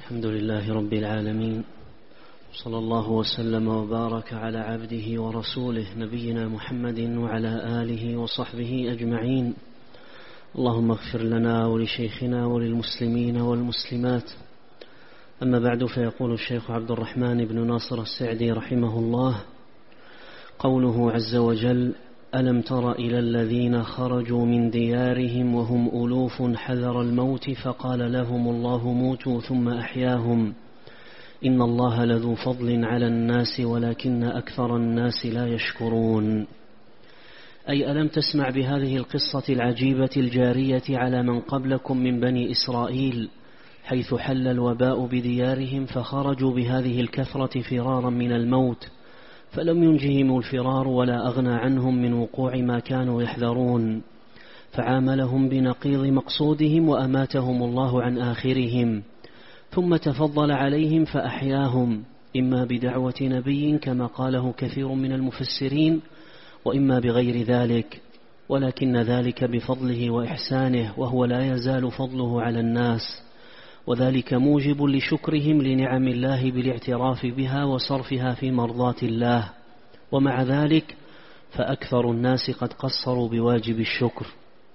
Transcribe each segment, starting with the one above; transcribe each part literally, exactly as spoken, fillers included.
الحمد لله رب العالمين، صلى الله وسلم وبارك على عبده ورسوله نبينا محمد وعلى آله وصحبه أجمعين. اللهم اغفر لنا ولشيخنا وللمسلمين والمسلمات. أما بعد، فيقول الشيخ عبد الرحمن بن ناصر السعدي رحمه الله: قوله عز وجل: ألم تر إلى الذين خرجوا من ديارهم وهم ألوف حذر الموت فقال لهم الله موتوا ثم أحياهم إن الله لذو فضل على الناس ولكن أكثر الناس لا يشكرون. أي ألم تسمع بهذه القصة العجيبة الجارية على من قبلكم من بني إسرائيل، حيث حل الوباء بديارهم فخرجوا بهذه الكثرة فرارا من الموت، فلم ينجهم الفرار ولا أغنى عنهم من وقوع ما كانوا يحذرون، فعاملهم بنقيض مقصودهم وأماتهم الله عن آخرهم، ثم تفضل عليهم فأحياهم، إما بدعوة نبي كما قاله كثير من المفسرين، وإما بغير ذلك، ولكن ذلك بفضله وإحسانه، وهو لا يزال فضله على الناس، وذلك موجب لشكرهم لنعم الله بالاعتراف بها وصرفها في مرضاة الله. ومع ذلك فأكثر الناس قد قصروا بواجب الشكر.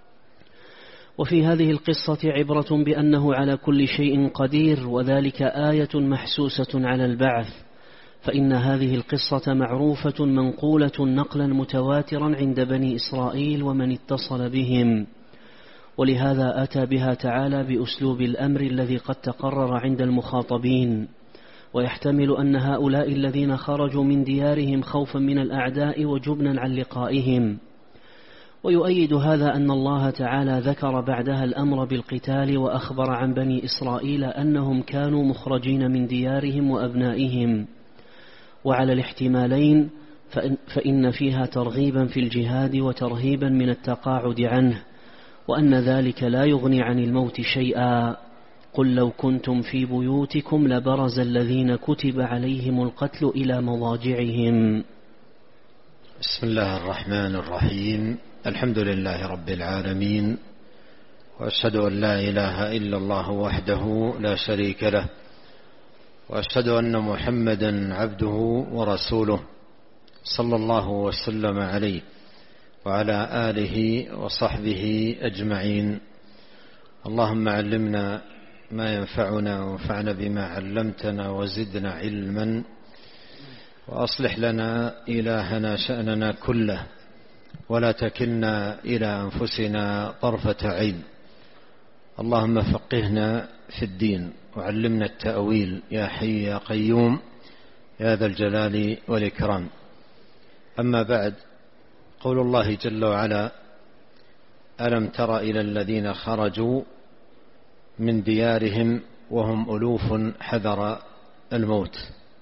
وفي هذه القصة عبرة بأنه على كل شيء قدير، وذلك آية محسوسة على البعث، فإن هذه القصة معروفة منقولة نقلا متواترا عند بني إسرائيل ومن اتصل بهم، ولهذا أتى بها تعالى بأسلوب الأمر الذي قد تقرر عند المخاطبين، ويحتمل أن هؤلاء الذين خرجوا من ديارهم خوفا من الأعداء وجبنا عن لقائهم. ويؤيد هذا أن الله تعالى ذكر بعدها الأمر بالقتال، وأخبر عن بني إسرائيل أنهم كانوا مخرجين من ديارهم وأبنائهم، وعلى الاحتمالين فإن, فإن فيها ترغيبا في الجهاد وترهيبا من التقاعد عنه، وأن ذلك لا يغني عن الموت شيئا. قل لو كنتم في بيوتكم لبرز الذين كتب عليهم القتل إلى مضاجعهم. بسم الله الرحمن الرحيم. الحمد لله رب العالمين، وأشهد أن لا إله إلا الله وحده لا شريك له، وأشهد أن محمدا عبده ورسوله صلى الله وسلم عليه وعلى آله وصحبه أجمعين. اللهم علمنا ما ينفعنا وانفعنا بما علمتنا وزدنا علما، وأصلح لنا إلهنا شأننا كله، ولا تكلنا إلى أنفسنا طرفة عين. اللهم فقهنا في الدين وعلمنا التأويل يا حي يا قيوم يا ذا الجلال والإكرام. أما بعد، قول الله جل وعلا: ألم تر إلى الذين خرجوا من ديارهم وهم ألوف حذر الموت.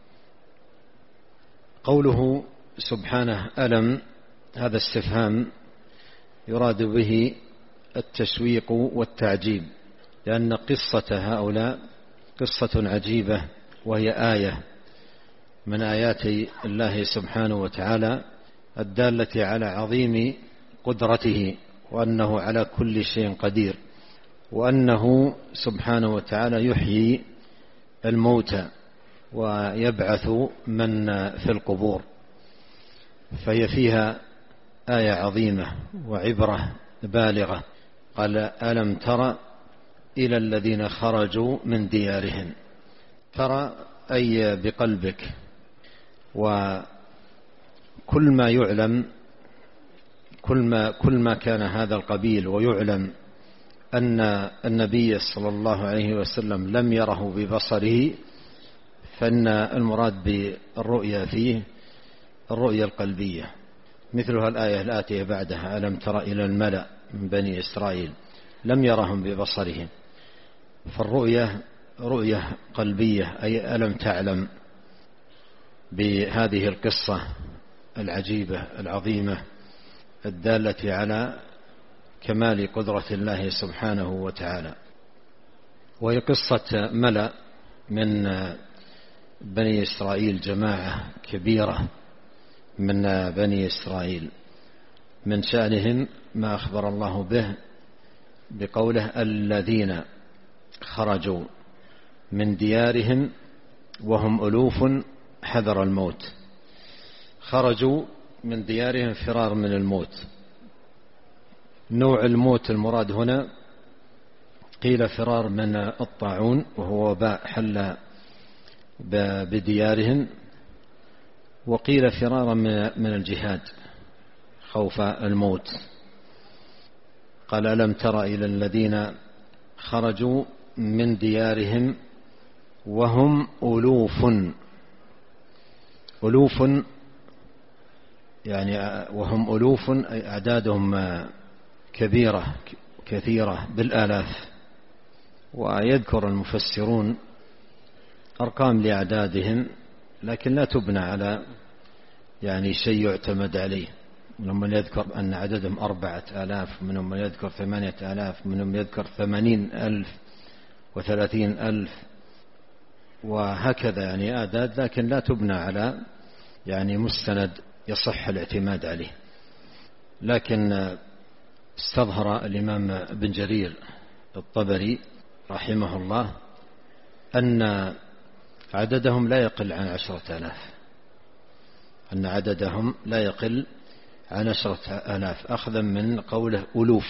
قوله سبحانه ألم، هذا استفهام يراد به التشويق والتعجيب، لأن قصة هؤلاء قصة عجيبة، وهي آية من آيات الله سبحانه وتعالى الدالة على عظيم قدرته، وأنه على كل شيء قدير، وأنه سبحانه وتعالى يحيي الموتى ويبعث من في القبور. فهي فيها آية عظيمة وعبرة بالغة. قال: ألم تر إلى الذين خرجوا من ديارهم. ترى أي بقلبك، وكل ما يعلم، كل ما, كل ما كان هذا القبيل ويعلم أن النبي صلى الله عليه وسلم لم يره ببصره، فإن المراد بالرؤيا فيه الرؤيا القلبية، مثلها الآية الآتية بعدها: ألم تر إلى الملأ من بني إسرائيل، لم يرهم ببصرهم. فالرؤيا رؤية قلبية، أي ألم تعلم بهذه القصة العجيبة العظيمة الدالة على كمال قدرة الله سبحانه وتعالى. وهي قصة ملأ من بني إسرائيل، جماعة كبيرة من بني إسرائيل، من شأنهم ما أخبر الله به بقوله الذين خرجوا من ديارهم وهم ألوف حذر الموت. خرجوا من ديارهم فرار من الموت. نوع الموت المراد هنا قيل فرار من الطاعون وهو وباء حل بديارهم، وقيل فرارا من الجهاد خوف الموت. قال ألم تر إلى الذين خرجوا من ديارهم وهم ألوف. ألوف يعني وهم ألوف أي أعدادهم كبيرة كثيرة بالآلاف. ويذكر المفسرون أرقام لأعدادهم لكن لا تبنى على يعني شيء يعتمد عليه. منهم من يذكر أن عددهم أربعة آلاف، منهم من يذكر ثمانية آلاف، منهم من يذكر ثمانين ألف وثلاثين ألف، وهكذا يعني أعداد لكن لا تبنى على يعني مستند يصح الاعتماد عليه. لكن استظهر الإمام ابن جرير الطبري رحمه الله أن عددهم لا يقل عن عشرة آلاف، أن عددهم لا يقل عن عشرة آلاف أخذا من قوله ألوف.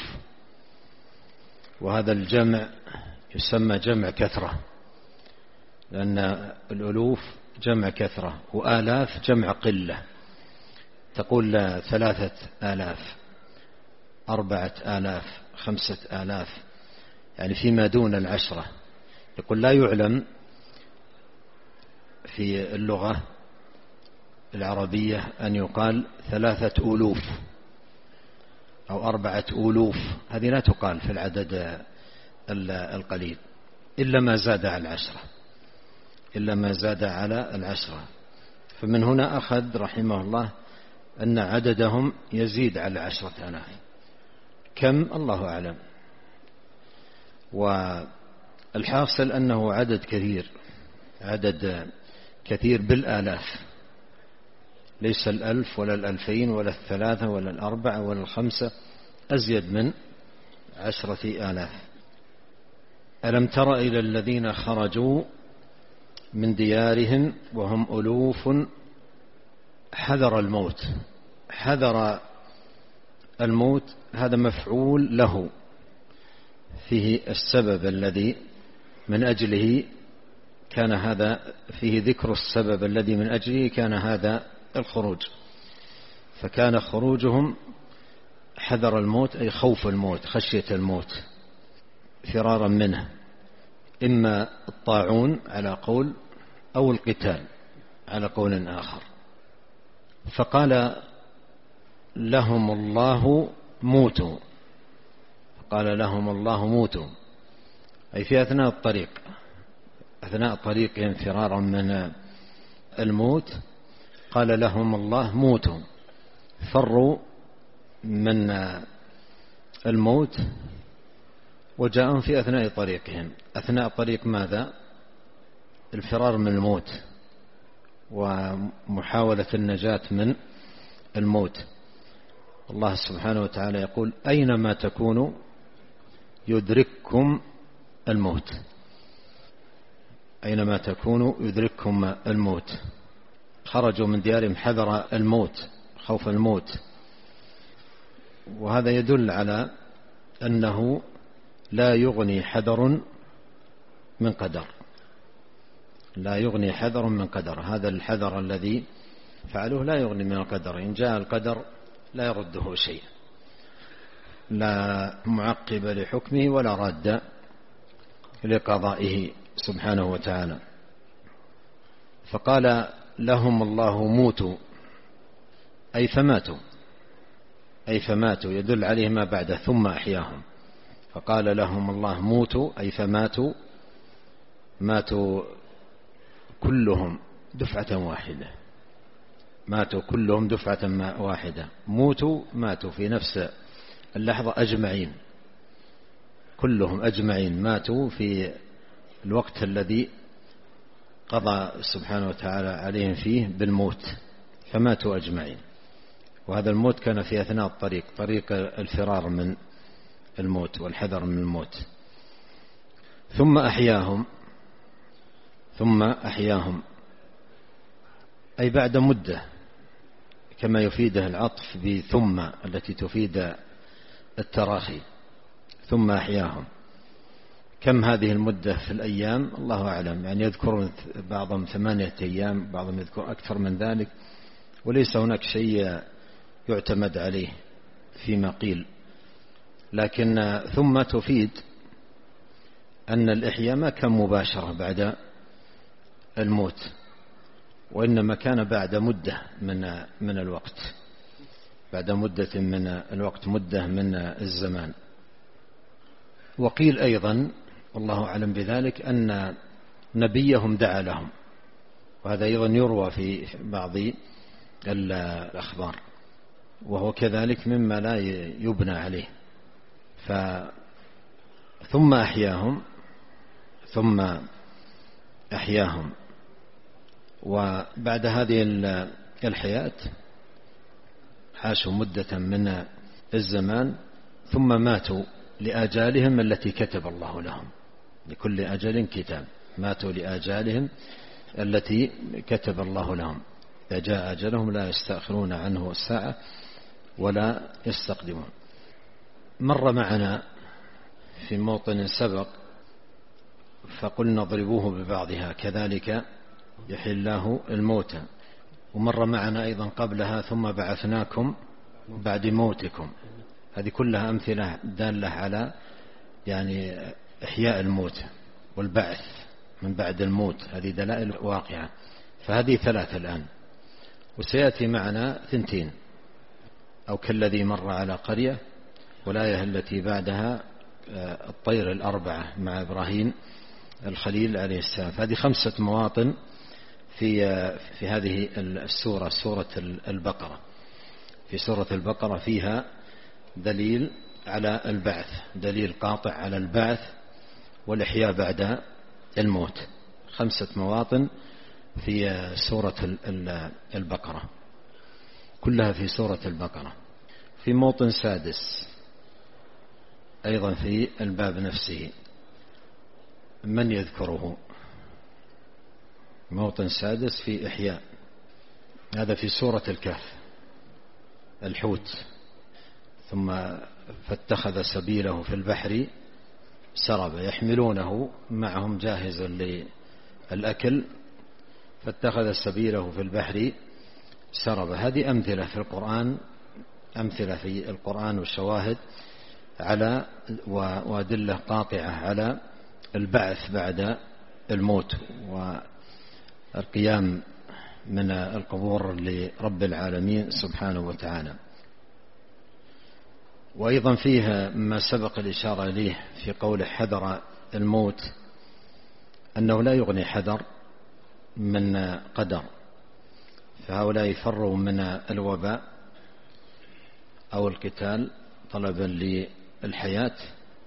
وهذا الجمع يسمى جمع كثرة، لأن الألوف جمع كثرة وآلاف جمع قلة. تقول ثلاثة آلاف، أربعة آلاف، خمسة آلاف، يعني فيما دون العشرة. يقول لا يعلم في اللغة العربية أن يقال ثلاثة ألوف أو أربعة ألوف، هذه لا تقال في العدد القليل إلا ما زاد على العشرة، إلا ما زاد على العشرة. فمن هنا أخذ رحمه الله أن عددهم يزيد على عشرة آلاف. كم الله أعلم. والحاصل أنه عدد كثير، عدد كثير بالآلاف، ليس الألف ولا الألفين ولا الثلاثة ولا الأربعة ولا الخمسة، أزيد من عشرة آلاف. ألم تر إلى الذين خرجوا من ديارهم وهم ألوف حذر الموت. حذر الموت هذا مفعول له، فيه السبب الذي من أجله كان هذا، فيه ذكر السبب الذي من أجله كان هذا الخروج. فكان خروجهم حذر الموت أي خوف الموت، خشية الموت، فرارا منه، إما الطاعون على قول أو القتال على قول آخر. فقال لهم الله موتوا، قال لهم الله موتوا أي في أثناء الطريق، أثناء طريقهم فرارا من الموت قال لهم الله موتوا، فروا من الموت وجاءهم في أثناء طريقهم. أثناء طريق ماذا؟ الفرار من الموت ومحاولة النجاة من الموت. الله سبحانه وتعالى يقول أينما تكونوا يدرككم الموت، أينما تكونوا يدرككم الموت. خرجوا من ديارهم حذر الموت، خوف الموت. وهذا يدل على أنه لا يغني حذر من قدر، لا يغني حذر من قدر. هذا الحذر الذي فعلوه لا يغني من القدر، إن جاء القدر لا يرده شيء، لا معقب لحكمه ولا راد لقضائه سبحانه وتعالى. فقال لهم الله موتوا أي فماتوا، أي فماتوا يدل عليه ما بعد ثم أحياهم. فقال لهم الله موتوا أي فماتوا، ماتوا كلهم دفعة واحدة، ماتوا كلهم دفعة واحدة. موتوا ماتوا في نفس اللحظة أجمعين، كلهم أجمعين ماتوا في الوقت الذي قضى سبحانه وتعالى عليهم فيه بالموت، فماتوا أجمعين. وهذا الموت كان في أثناء الطريق، طريق الفرار من الموت والحذر من الموت. ثم أحياهم ثم أحياهم أي بعد مدة، كما يفيده العطف بثم التي تفيد التراخي. ثم أحياهم، كم هذه المدة في الأيام؟ الله أعلم، يعني يذكرون بعضهم ثمانية أيام، بعضهم يذكر أكثر من ذلك، وليس هناك شيء يعتمد عليه فيما قيل. لكن ثم تفيد أن الإحياء ما كان مباشرة بعد الموت، وإنما كان بعد مدة من من الوقت، بعد مدة من الوقت، مدة من الزمان. وقيل أيضا والله أعلم بذلك أن نبيهم دعا لهم، وهذا أيضا يروى في بعض الأخبار، وهو كذلك مما لا يبنى عليه. ف ثم أحياهم ثم أحياهم وبعد هذه الحياة عاشوا مدة من الزمان ثم ماتوا لآجالهم التي كتب الله لهم، لكل أجل كتاب، ماتوا لآجالهم التي كتب الله لهم، إذا جاء أجلهم لا يستأخرون عنه الساعة ولا يستقدمون. مر معنا في موطن سبق فقلنا اضربوه ببعضها كذلك يحيي الله الموتى، ومر معنا أيضا قبلها ثم بعثناكم بعد موتكم. هذه كلها أمثلة دالة على يعني إحياء الموت والبعث من بعد الموت، هذه دلائل واقعة. فهذه ثلاثة الآن، وسيأتي معنا ثنتين، أو كالذي مر على قرية، والآية التي بعدها الطير الأربعة مع إبراهيم الخليل عليه السلام. هذه خمسة مواطن في في هذه السورة، سورة البقرة. في سورة البقرة فيها دليل على البعث، دليل قاطع على البعث والإحياء بعد الموت. خمسة مواطن في سورة البقرة، كلها في سورة البقرة. في موطن سادس أيضا في الباب نفسه، من يذكره؟ موطن سادس في إحياء، هذا في سورة الكهف، الحوت. ثم فاتخذ سبيله في البحر سربا يحملونه معهم جاهزا للأكل، فاتخذ سبيله في البحر سربا. هذه أمثلة في القرآن، أمثلة في القرآن وشواهد على وأدلة قاطعة على البعث بعد الموت والقيام من القبور لرب العالمين سبحانه وتعالى. وأيضا فيها ما سبق الإشارة إليه في قوله حذر الموت، أنه لا يغني حذر من قدر، فهؤلاء فروا من الوباء أو القتال طلبا للحياة،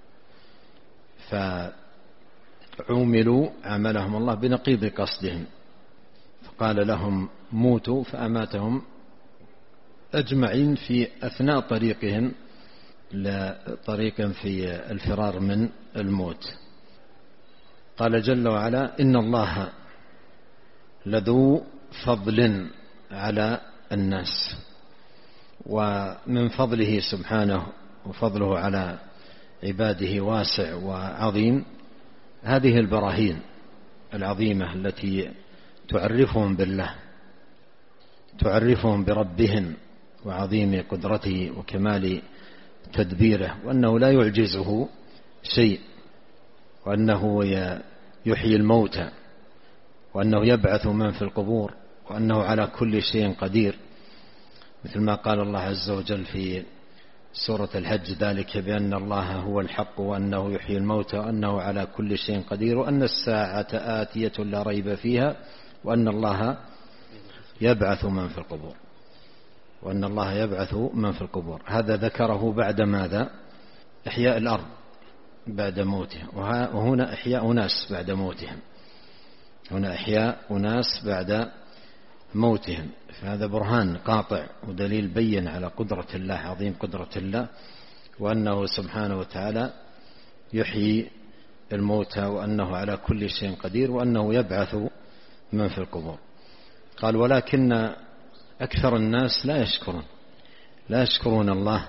فعوملوا عملهم الله بنقيض قصدهم، فقال لهم موتوا فأماتهم أجمعين في أثناء طريقهم لطريق في الفرار من الموت. قال جل وعلا إن الله لذو فضل على الناس، ومن فضله سبحانه وفضله على عباده واسع وعظيم هذه البراهين العظيمة التي تعرفهم بالله، تعرفهم بربهم وعظيم قدرته وكمال تدبيره، وأنه لا يعجزه شيء، وأنه يحيي الموتى، وأنه يبعث من في القبور، وأنه على كل شيء قدير، مثل ما قال الله عز وجل في سورة الحج ذلك بأن الله هو الحق وأنه يحيي الموتى وأنه على كل شيء قدير وأن الساعة آتية لا ريب فيها وأن الله يبعث من في القبور، وأن الله يبعث من في القبور. هذا ذكره بعد ماذا؟ إحياء الأرض بعد موتهم، وهنا إحياء أناس بعد موتهم، هنا إحياء أناس بعد موتهم. فهذا برهان قاطع ودليل بين على قدرة الله، عظيم قدرة الله، وأنه سبحانه وتعالى يحيي الموتى وأنه على كل شيء قدير وأنه يبعث من في القبور. قال ولكن أكثر الناس لا يشكرون لا يشكرون الله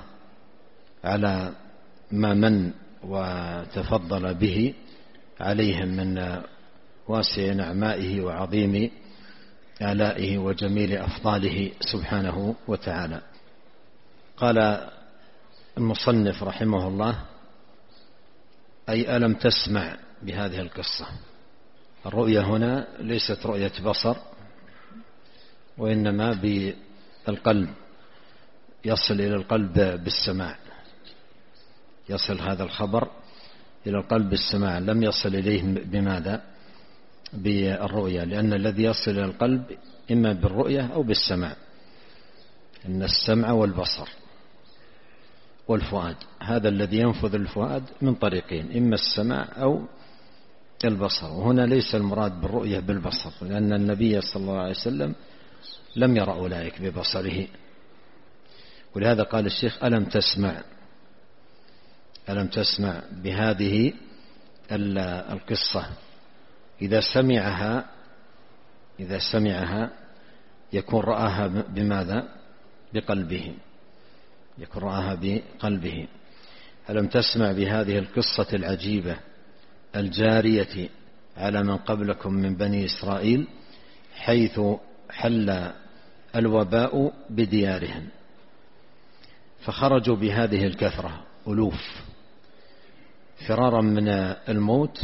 على ما من وتفضل به عليهم من واسع نعمائه وعظيم آلائه وجميل أفضاله سبحانه وتعالى. قال المصنف رحمه الله أي ألم تسمع بهذه القصة. الرؤية هنا ليست رؤية بصر وإنما بالقلب، يصل إلى القلب بالسماع، يصل هذا الخبر إلى القلب بالسماع، لم يصل إليه بماذا؟ بالرؤية، لأن الذي يصل إلى القلب إما بالرؤية أو بالسماع، إن السمع والبصر والفؤاد هذا الذي ينفذ الفؤاد من طريقين، إما السماع أو البصر. وهنا ليس المراد بالرؤية بالبصر، لأن النبي صلى الله عليه وسلم لم يرى أولئك ببصره. ولهذا قال الشيخ ألم تسمع ألم تسمع بهذه القصة. إذا سمعها إذا سمعها يكون رآها بماذا؟ بقلبه، يكون رآها بقلبه. ألم تسمع بهذه القصة العجيبة الجارية على من قبلكم من بني إسرائيل حيث حل الوباء بديارهم فخرجوا بهذه الكثرة ألوف فرارا من الموت،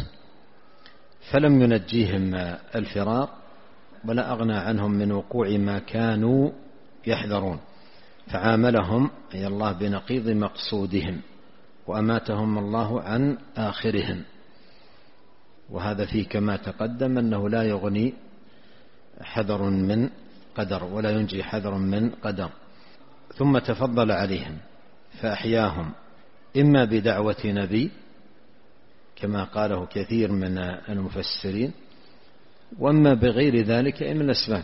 فلم ينجيهم الفرار ولا أغنى عنهم من وقوع ما كانوا يحذرون، فعاملهم أي الله بنقيض مقصودهم وأماتهم الله عن آخرهم. وهذا فيه كما تقدم أنه لا يغني حذر من قدر ولا ينجي حذر من قدر. ثم تفضل عليهم فأحياهم إما بدعوة نبي كما قاله كثير من المفسرين، وأما بغير ذلك من الأسباب،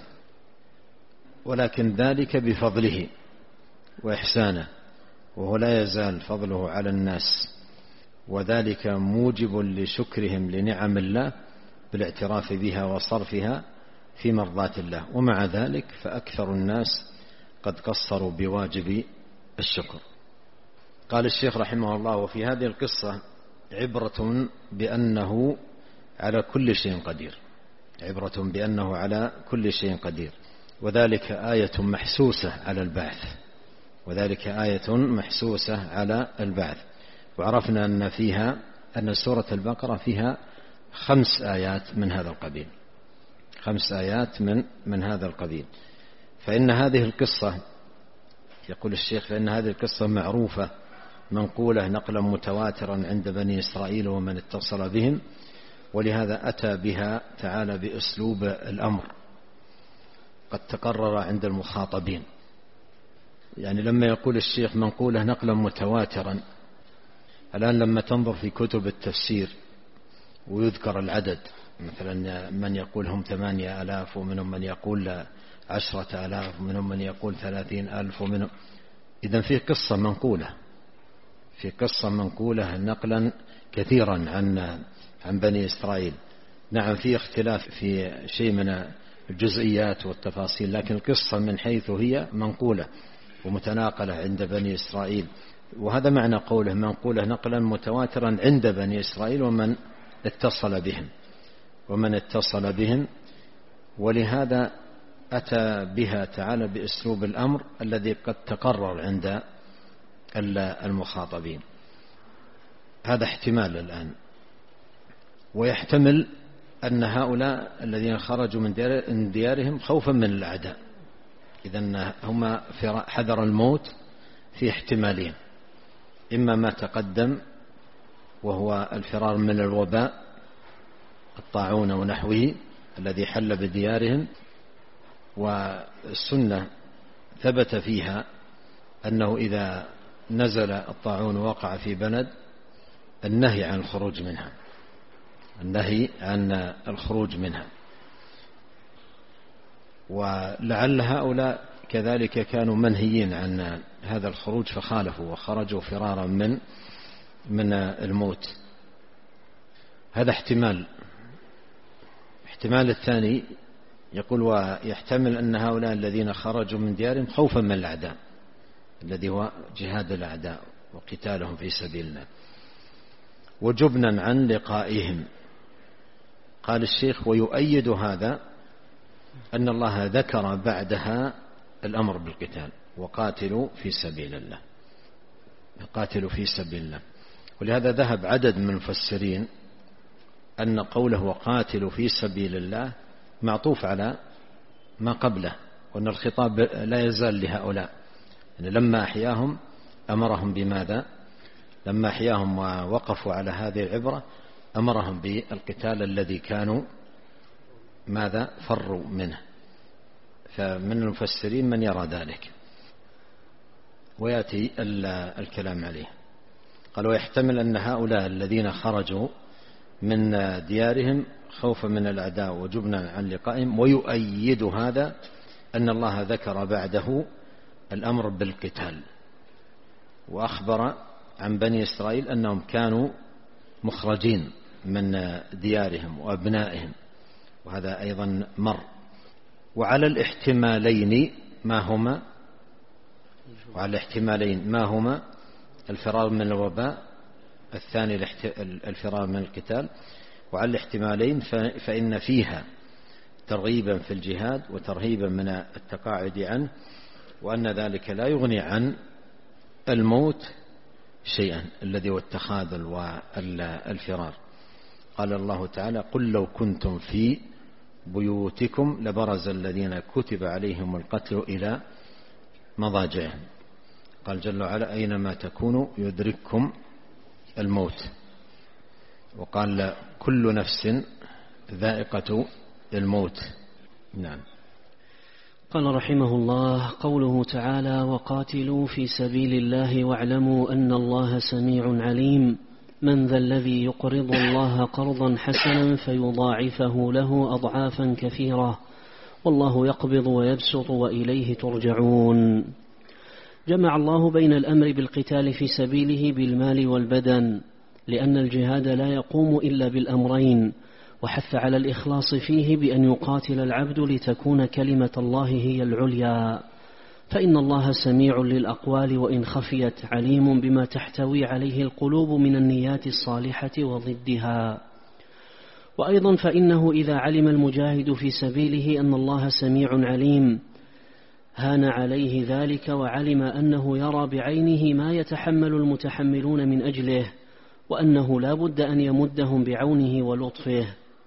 ولكن ذلك بفضله وإحسانه، وهو لا يزال فضله على الناس، وذلك موجب لشكرهم لنعم الله بالاعتراف بها وصرفها في مرضاة الله. ومع ذلك فأكثر الناس قد قصروا بواجب الشكر. قال الشيخ رحمه الله وفي هذه القصة عبرة بأنه على كل شيء قدير، عبرة بأنه على كل شيء قدير، وذلك آية محسوسة على البعث، وذلك آية محسوسة على البعث. وعرفنا أن فيها أن سورة البقرة فيها خمس آيات من هذا القبيل، خمس آيات من من هذا القبيل. فإن هذه القصة يقول الشيخ فإن هذه القصة معروفة منقولة نقلا متواترا عند بني إسرائيل ومن اتصل بهم، ولهذا أتى بها تعالى بأسلوب الأمر قد تقرر عند المخاطبين. يعني لما يقول الشيخ منقولة نقلا متواترا، الآن لما تنظر في كتب التفسير ويذكر العدد، مثلا من يقول هم ثمانية آلاف ومنهم من يقول عشرة آلاف ومنهم من يقول ثلاثين ألف ومنهم، إذن في قصة منقولة في قصة منقولة نقلا كثيرا عن عن بني إسرائيل. نعم في اختلاف في شيء من الجزئيات والتفاصيل، لكن القصة من حيث هي منقولة ومتناقلة عند بني إسرائيل. وهذا معنى قوله منقولة نقلا متواترا عند بني إسرائيل ومن اتصل بهم ومن اتصل بهم ولهذا أتى بها تعالى بأسلوب الأمر الذي قد تقرر عند المخاطبين. هذا احتمال الآن، ويحتمل أن هؤلاء الذين خرجوا من ديارهم خوفا من الأعداء، إذن هم حذر الموت في احتمالين، إما ما تقدم وهو الفرار من الوباء الطاعون ونحوه الذي حل بديارهم، والسنة ثبت فيها أنه إذا نزل الطاعون وقع في بلد النهي عن الخروج منها، النهي عن الخروج منها. ولعل هؤلاء كذلك كانوا منهيين عن هذا الخروج فخالفوا وخرجوا فرارا من من الموت. هذا احتمال. احتمال الثاني يقول ويحتمل أن هؤلاء الذين خرجوا من ديارهم خوفا من الأعداء الذي هو جهاد الأعداء وقتالهم في سبيل الله وجبنا عن لقائهم. قال الشيخ ويؤيد هذا أن الله ذكر بعدها الأمر بالقتال وقاتلوا في سبيل الله، قاتلوا في سبيل الله. ولهذا ذهب عدد من المفسرين أن قوله وقاتلوا في سبيل الله معطوف على ما قبله، وأن الخطاب لا يزال لهؤلاء. يعني لما أحياهم أمرهم بماذا؟ لما أحياهم ووقفوا على هذه العبرة أمرهم بالقتال الذي كانوا ماذا؟ فروا منه. فمن المفسرين من يرى ذلك ويأتي الكلام عليه. قال ويحتمل أن هؤلاء الذين خرجوا من ديارهم خوفا من الأعداء وجبنا عن لقائهم، ويؤيد هذا أن الله ذكر بعده الأمر بالقتال وأخبر عن بني إسرائيل أنهم كانوا مخرجين من ديارهم وأبنائهم، وهذا أيضا مر. وعلى الاحتمالين ما هما وعلى الاحتمالين ما هما الفرار من الوباء، الثاني الفرار من القتال. وعلى الاحتمالين فإن فيها ترغيبا في الجهاد وترهيبا من التقاعد عنه، وأن ذلك لا يغني عن الموت شيئا الذي هو التخاذل والفرار. قال الله تعالى قل لو كنتم في بيوتكم لبرز الذين كتب عليهم القتل إلى مضاجعهم. قال جل وعلا أينما تكونوا يدرككم الموت. وقال كل نفس ذائقة الموت. نعم. قال رحمه الله قوله تعالى وقاتلوا في سبيل الله واعلموا أن الله سميع عليم من ذا الذي يقرض الله قرضا حسنا فيضاعفه له أضعافا كثيرة والله يقبض ويبسط وإليه ترجعون. جمع الله بين الأمر بالقتال في سبيله بالمال والبدن، لأن الجهاد لا يقوم إلا بالأمرين، وحث على الإخلاص فيه بأن يقاتل العبد لتكون كلمة الله هي العليا، فإن الله سميع للأقوال وإن خفيت عليم بما تحتوي عليه القلوب من النيات الصالحة وضدها. وأيضا فإنه إذا علم المجاهد في سبيله أن الله سميع عليم هان عليه ذلك، وعلم أنه يرى بعينه ما يتحمل المتحملون من أجله، وأنه لا بد أن يمدهم بعونه ولطفه.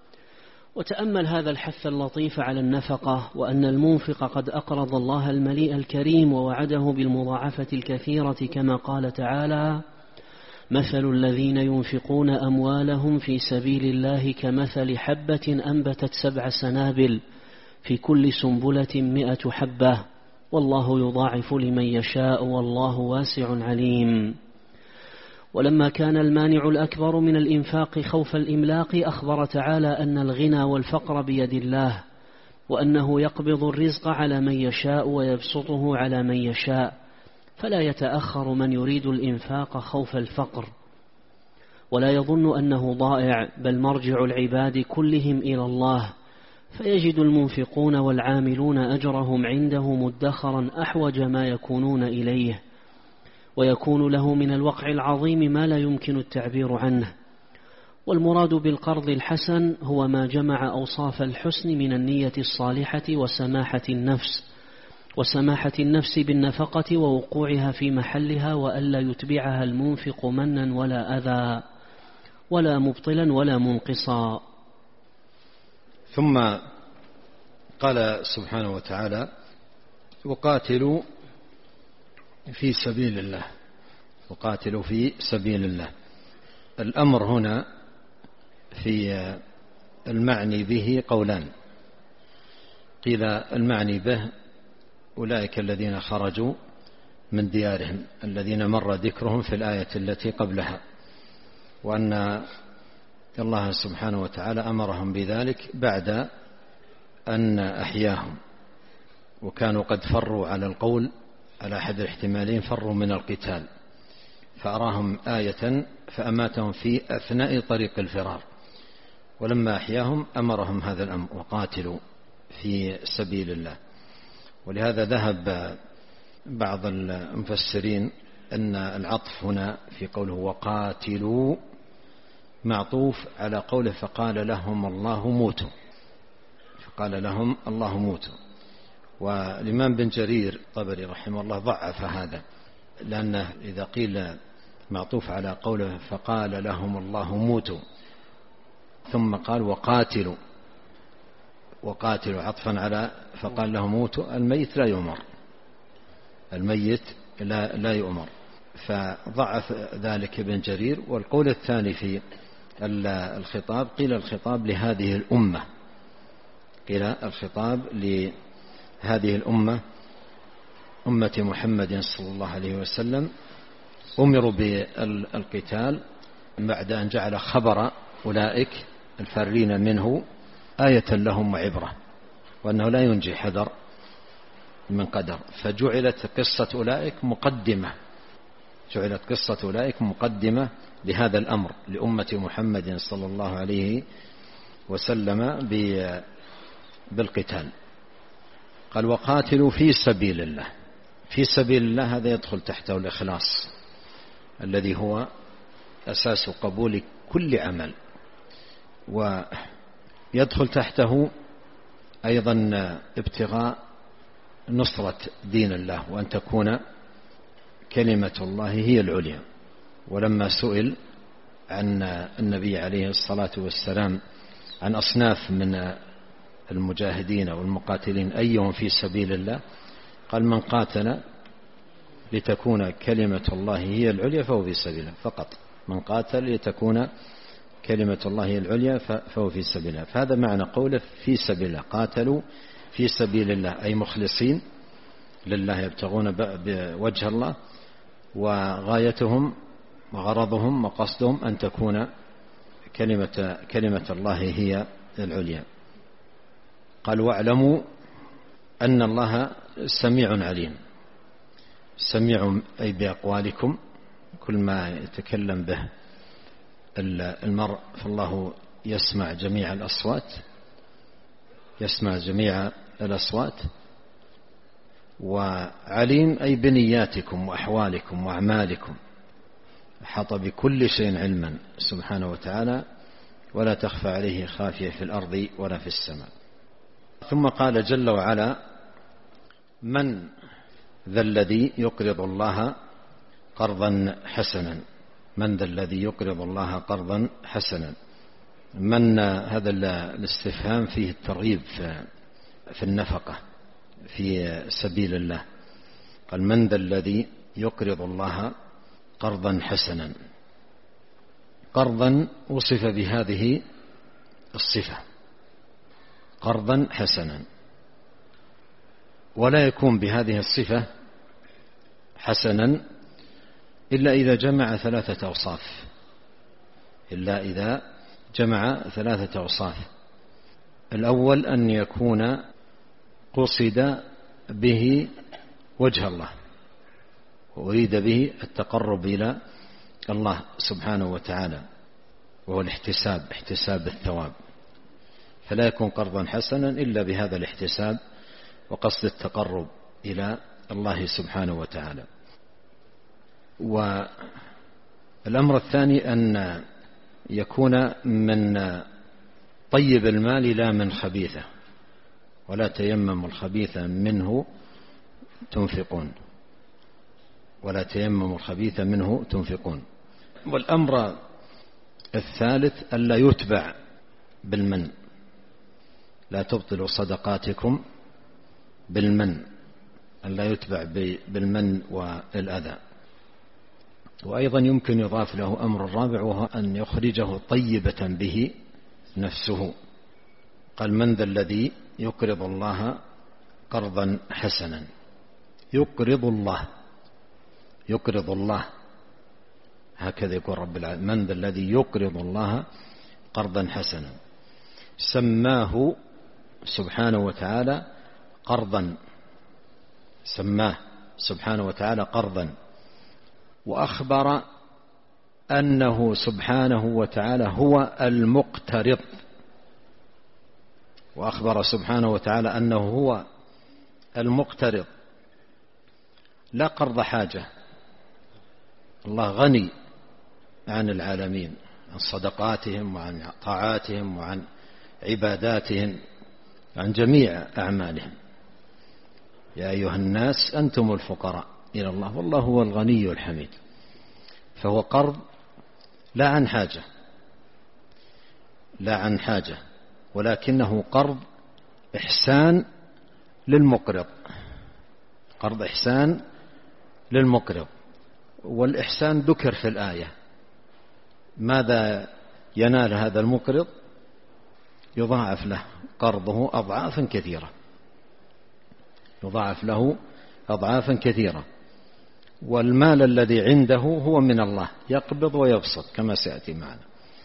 وتأمل هذا الحث اللطيف على النفقة، وأن المنفق قد أقرض الله المليء الكريم ووعده بالمضاعفة الكثيرة كما قال تعالى مثل الذين ينفقون أموالهم في سبيل الله كمثل حبة أنبتت سبع سنابل في كل سنبلة مئة حبة والله يضاعف لمن يشاء والله واسع عليم. ولما كان المانع الأكبر من الإنفاق خوف الإملاق أخبر تعالى أن الغنى والفقر بيد الله، وأنه يقبض الرزق على من يشاء ويبسطه على من يشاء، فلا يتأخر من يريد الإنفاق خوف الفقر، ولا يظن أنه ضائع، بل مرجع العباد كلهم إلى الله، فيجد المنفقون والعاملون أجرهم عنده مدخرا أحوج ما يكونون إليه، ويكون له من الوقع العظيم ما لا يمكن التعبير عنه. والمراد بالقرض الحسن هو ما جمع أوصاف الحسن من النية الصالحة وسماحة النفس وسماحة النفس بالنفقة ووقوعها في محلها، وألا يتبعها المنفق منا ولا أذى ولا مبطلا ولا منقصا. ثم قال سبحانه وتعالى وقاتلوا في سبيل الله، وقاتلوا في سبيل الله. الأمر هنا في المعني به قولان، قيل المعني به أولئك الذين خرجوا من ديارهم الذين مر ذكرهم في الآية التي قبلها، وأن الله سبحانه وتعالى أمرهم بذلك بعد أن أحياهم، وكانوا قد فروا على القول على أحد الاحتمالين فروا من القتال، فأراهم آية فأماتهم في أثناء طريق الفرار، ولما أحياهم أمرهم هذا الأمر وقاتلوا في سبيل الله. ولهذا ذهب بعض المفسرين أن العطف هنا في قوله وقاتلوا معطوف على قوله فقال لهم الله موتوا، فقال لهم الله موتوا. والإمام بن جرير الطبري رحمه الله ضعف هذا، لأنه إذا قيل معطوف على قوله فقال لهم الله موتوا ثم قال وقاتلوا، وقاتلوا عطفا على فقال لهم موتوا، الميت لا يؤمر، الميت لا, لا يؤمر، فضعف ذلك ابن جرير. والقول الثاني في الخطاب قيل الخطاب لهذه الأمة، قيل الخطاب لهذه الأمة أمة محمد صلى الله عليه وسلم، أمروا بالقتال بعد أن جعل خبر أولئك الفارين منه آية لهم وعبرة، وأنه لا ينجي حذر من قدر، فجعلت قصة أولئك مقدمة، جعلت قصة أولئك مقدمة لهذا الأمر لأمة محمد صلى الله عليه وسلم بالقتال. قال وقاتلوا في سبيل الله، في سبيل الله هذا يدخل تحته الإخلاص الذي هو أساس قبول كل عمل، ويدخل تحته أيضا ابتغاء نصرة دين الله وأن تكون كلمة الله هي العليا. ولما سئل عن النبي عليه الصلاة والسلام عن أصناف من المجاهدين والمقاتلين أيهم في سبيل الله، قال من قاتل لتكون كلمة الله هي العليا فهو في سبيل الله فقط، من قاتل لتكون كلمة الله هي العليا فهو في سبيل الله. فهذا معنى قوله في سبيل الله، قاتلوا في سبيل الله أي مخلصين لله يبتغون بوجه الله، وغايتهم وغرضهم وقصدهم أن تكون كلمة, كلمة الله هي العليا. قال واعلموا أن الله سميع عليم، سميع أي بأقوالكم، كل ما يتكلم به المرء فالله يسمع جميع الأصوات، يسمع جميع الأصوات. وعليم أي بنياتكم وأحوالكم وأعمالكم، أحاط بكل شيء علما سبحانه وتعالى، ولا تخفى عليه خافية في الأرض ولا في السماء. ثم قال جل وعلا من ذا الذي يقرض الله قرضا حسنا، من ذا الذي يقرض الله قرضا حسنا. من هذا الاستفهام فيه الترغيب في النفقة في سبيل الله، قال من ذا الذي يقرض الله قرضا حسنا. قرضا وصف بهذه الصفة قرضا حسنا، ولا يكون بهذه الصفة حسنا إلا إذا جمع ثلاثة أوصاف، إلا إذا جمع ثلاثة أوصاف. الأول أن يكون قصد به وجه الله وأريد به التقرب إلى الله سبحانه وتعالى، وهو الاحتساب، احتساب الثواب، فلا يكون قرضا حسنا إلا بهذا الاحتساب وقصد التقرب إلى الله سبحانه وتعالى. والأمر الثاني أن يكون من طيب المال لا من خبيثه، ولا تيمموا الخبيث منه تنفقون، ولا تيمموا الخبيث منه تنفقون. والأمر الثالث ألا يتبع بالمن، لا تبطلوا صدقاتكم بالمن، ألا يتبع بالمن والأذى. وأيضا يمكن يضاف له أمر الرابع، وهو أن يخرجه طيبة به نفسه. قال من ذا الذي يقرض الله قرضا حسنا، يقرض الله، يقرض الله، هكذا يقول رب العالمين، من ذا الذي يقرض الله قرضا حسنا. سماه سبحانه وتعالى قرضا، سماه سبحانه وتعالى قرضا، وأخبر أنه سبحانه وتعالى هو المقترض وأخبر سبحانه وتعالى أنه هو المقترض لا قرض حاجة. الله غني عن العالمين، عن صدقاتهم وعن طاعاتهم وعن عباداتهم، عن جميع أعمالهم. يا أيها الناس أنتم الفقراء إلى الله والله هو الغني الحميد. فهو قرض لا عن حاجة، لا عن حاجة، ولكنه قرض إحسان للمقرض، قرض إحسان للمقرض. والإحسان ذكر في الآية. ماذا ينال هذا المقرض؟ يضاعف له قرضه أضعافا كثيرة، يضاعف له أضعافا كثيرة. والمال الذي عنده هو من الله، يقبض ويبسط كما سيأتي معنا.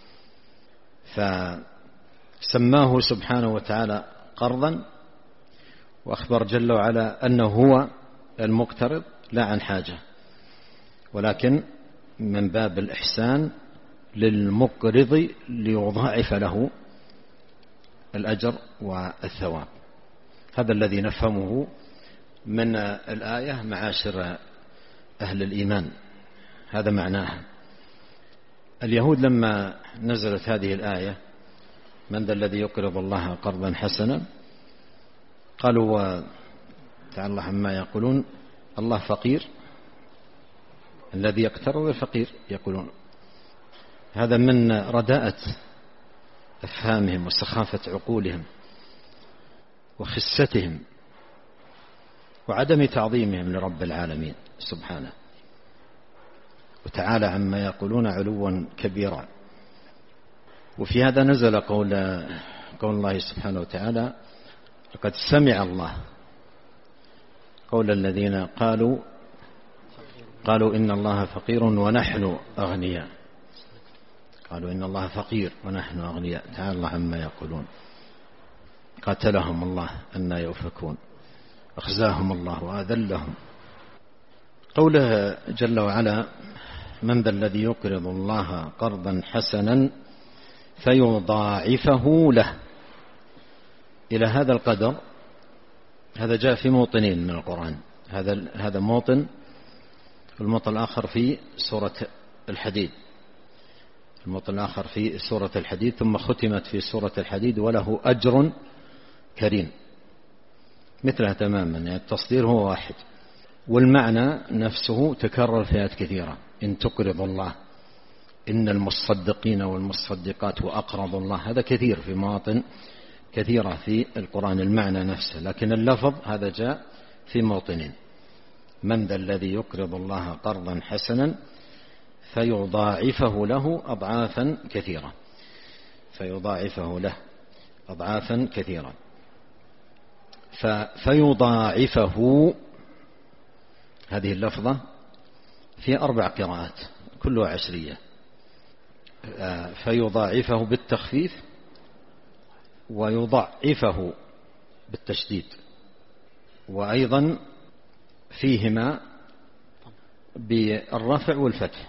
فسماه سبحانه وتعالى قرضا، وأخبر جل وعلا أنه هو المقترض لا عن حاجة، ولكن من باب الإحسان للمقرض ليضاعف له الأجر والثواب. هذا الذي نفهمه من الآية معاشر أهل الإيمان، هذا معناها. اليهود لما نزلت هذه الآية من ذا الذي يقرض الله قرضا حسنا، قالوا تعالى الله عما يقولون الله فقير، الذي يقترض الفقير يقولون. هذا من رداءة أفهامهم وسخافة عقولهم وخستهم وعدم تعظيمهم لرب العالمين سبحانه وتعالى عما يقولون علوا كبيرا. وفي هذا نزل قول قول الله سبحانه وتعالى لقد سمع الله قول الذين قالوا قالوا إن الله فقير ونحن أغنياء، قالوا إن الله فقير ونحن أغنياء، تعالى الله عما يقولون. قاتلهم الله أن يؤفكون، أخزاهم الله وأذلهم. قوله جل وعلا من ذا الذي يقرض الله قرضا حسنا فيضاعفه له، إلى هذا القدر هذا جاء في موطنين من القرآن. هذا هذا موطن، والموطن الآخر في سورة الحديد، الموطن الآخر في سورة الحديد، ثم ختمت في سورة الحديد وله أجر كريم، مثلها تماما، يعني التصدير هو واحد والمعنى نفسه تكرر في آيات كثيرة. إن تقرض الله، إن المصدقين والمصدقات وأقرضوا الله، هذا كثير في مواطن كثيرة في القرآن المعنى نفسه، لكن اللفظ هذا جاء في موطنين. من ذا الذي يقرض الله قرضا حسنا فيضاعفه له أضعافا كثيرة، فيضاعفه له أضعافا كثيرة. فيضاعفه هذه اللفظة في أربع قراءات كلها عشرية. فيضاعفه بالتخفيف ويضعفه بالتشديد، وأيضا فيهما بالرفع والفتح.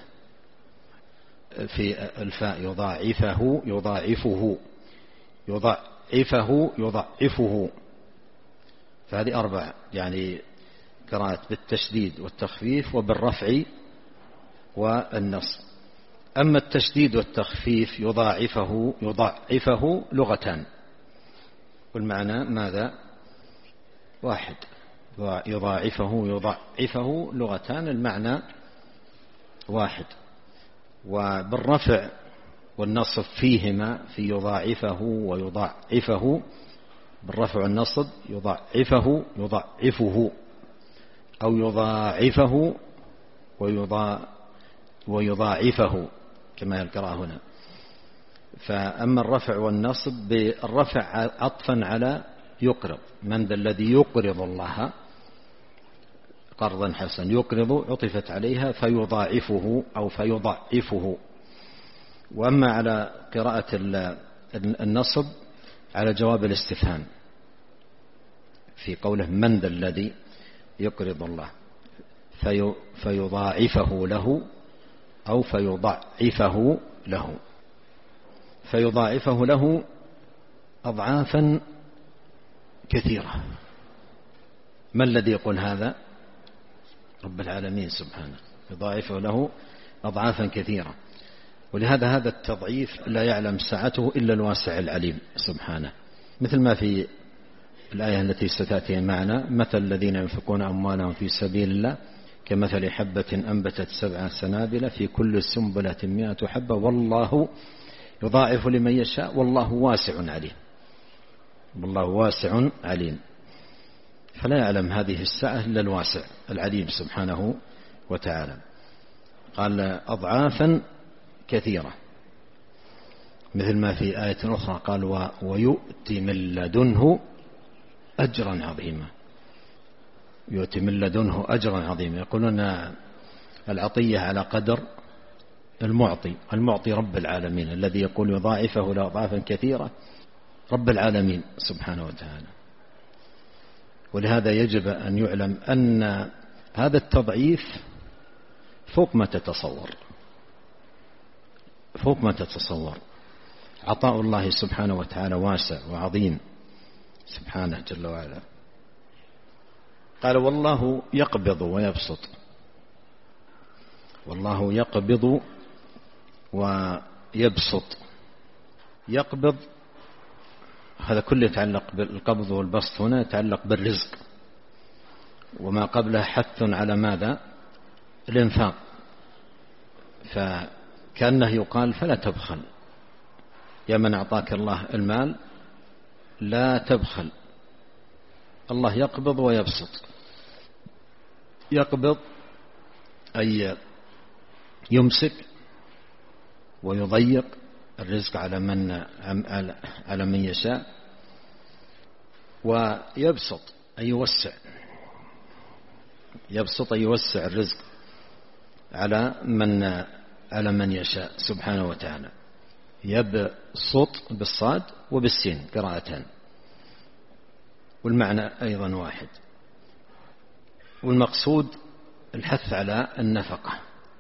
في الفاء يضاعفه يضاعفه يضاعفه يضاعفه، فهذه أربع يعني قراءات بالتشديد والتخفيف وبالرفع والنصب. أما التشديد والتخفيف يضاعفه يضاعفه لغتان، والمعنى ماذا؟ واحد. يضاعفه يضاعفه لغتان، المعنى واحد. وبالرفع والنصب فيهما في يضاعفه ويضاعفه، بالرفع والنصب يضاعفه يضاعفه أو يضاعفه ويضاعفه كما يذكر هنا. فأما الرفع والنصب بالرفع عطفا على يقرض، من ذا الذي يقرض الله قرضا حسنا، يقرض عطفت عليها فيضاعفه أو فيضاعفه. وأما على قراءة النصب على جواب الاستفهام في قوله من ذا الذي يقرض الله، في فيضاعفه له أو فيضاعفه له، فيضاعفه له أضعافا كثيرة. ما الذي يقول هذا؟ رب العالمين سبحانه، يضاعفه له أضعافا كثيرة. ولهذا هذا التضعيف لا يعلم سعته إلا الواسع العليم سبحانه، مثل ما في الآية التي ستأتي معنا: مثل الذين ينفقون أموالهم في سبيل الله كمثل حبة أنبتت سبع سنابل في كل سنبلة مئة حبة والله يضاعف لمن يشاء والله واسع عليم. والله واسع عليم، فلا يعلم هذه السعة إلا الواسع العليم سبحانه وتعالى. قال أضعافا كثيرة، مثل ما في آية أخرى قال: ويؤتي من لدنه أجرا عظيما. يؤتي من لدنه أجرا عظيما. يقولون العطية على قدر المعطي. المعطي رب العالمين الذي يقول يضاعفه لأضعافا كثيرة، رب العالمين سبحانه وتعالى. ولهذا يجب أن يعلم أن هذا التضعيف فوق ما تتصور، فوق ما تتصور. عطاء الله سبحانه وتعالى واسع وعظيم سبحانه جل وعلا. قال: والله يقبض ويبسط. والله يقبض ويبسط. يقبض هذا كله يتعلق بالقبض والبسط، هنا يتعلق بالرزق، وما قبله حث على ماذا؟ الإنفاق. فكأنه يقال: فلا تبخل يا من أعطاك الله المال، لا تبخل. الله يقبض ويبسط. يقبض أي يمسك ويضيق الرزق على من على من يشاء، ويبسط أي يوسع. يبسط أي يوسع الرزق على من على من يشاء سبحانه وتعالى. يبسط بالصاد وبالسين قراءتان، والمعنى أيضا واحد. والمقصود الحث على النفقة،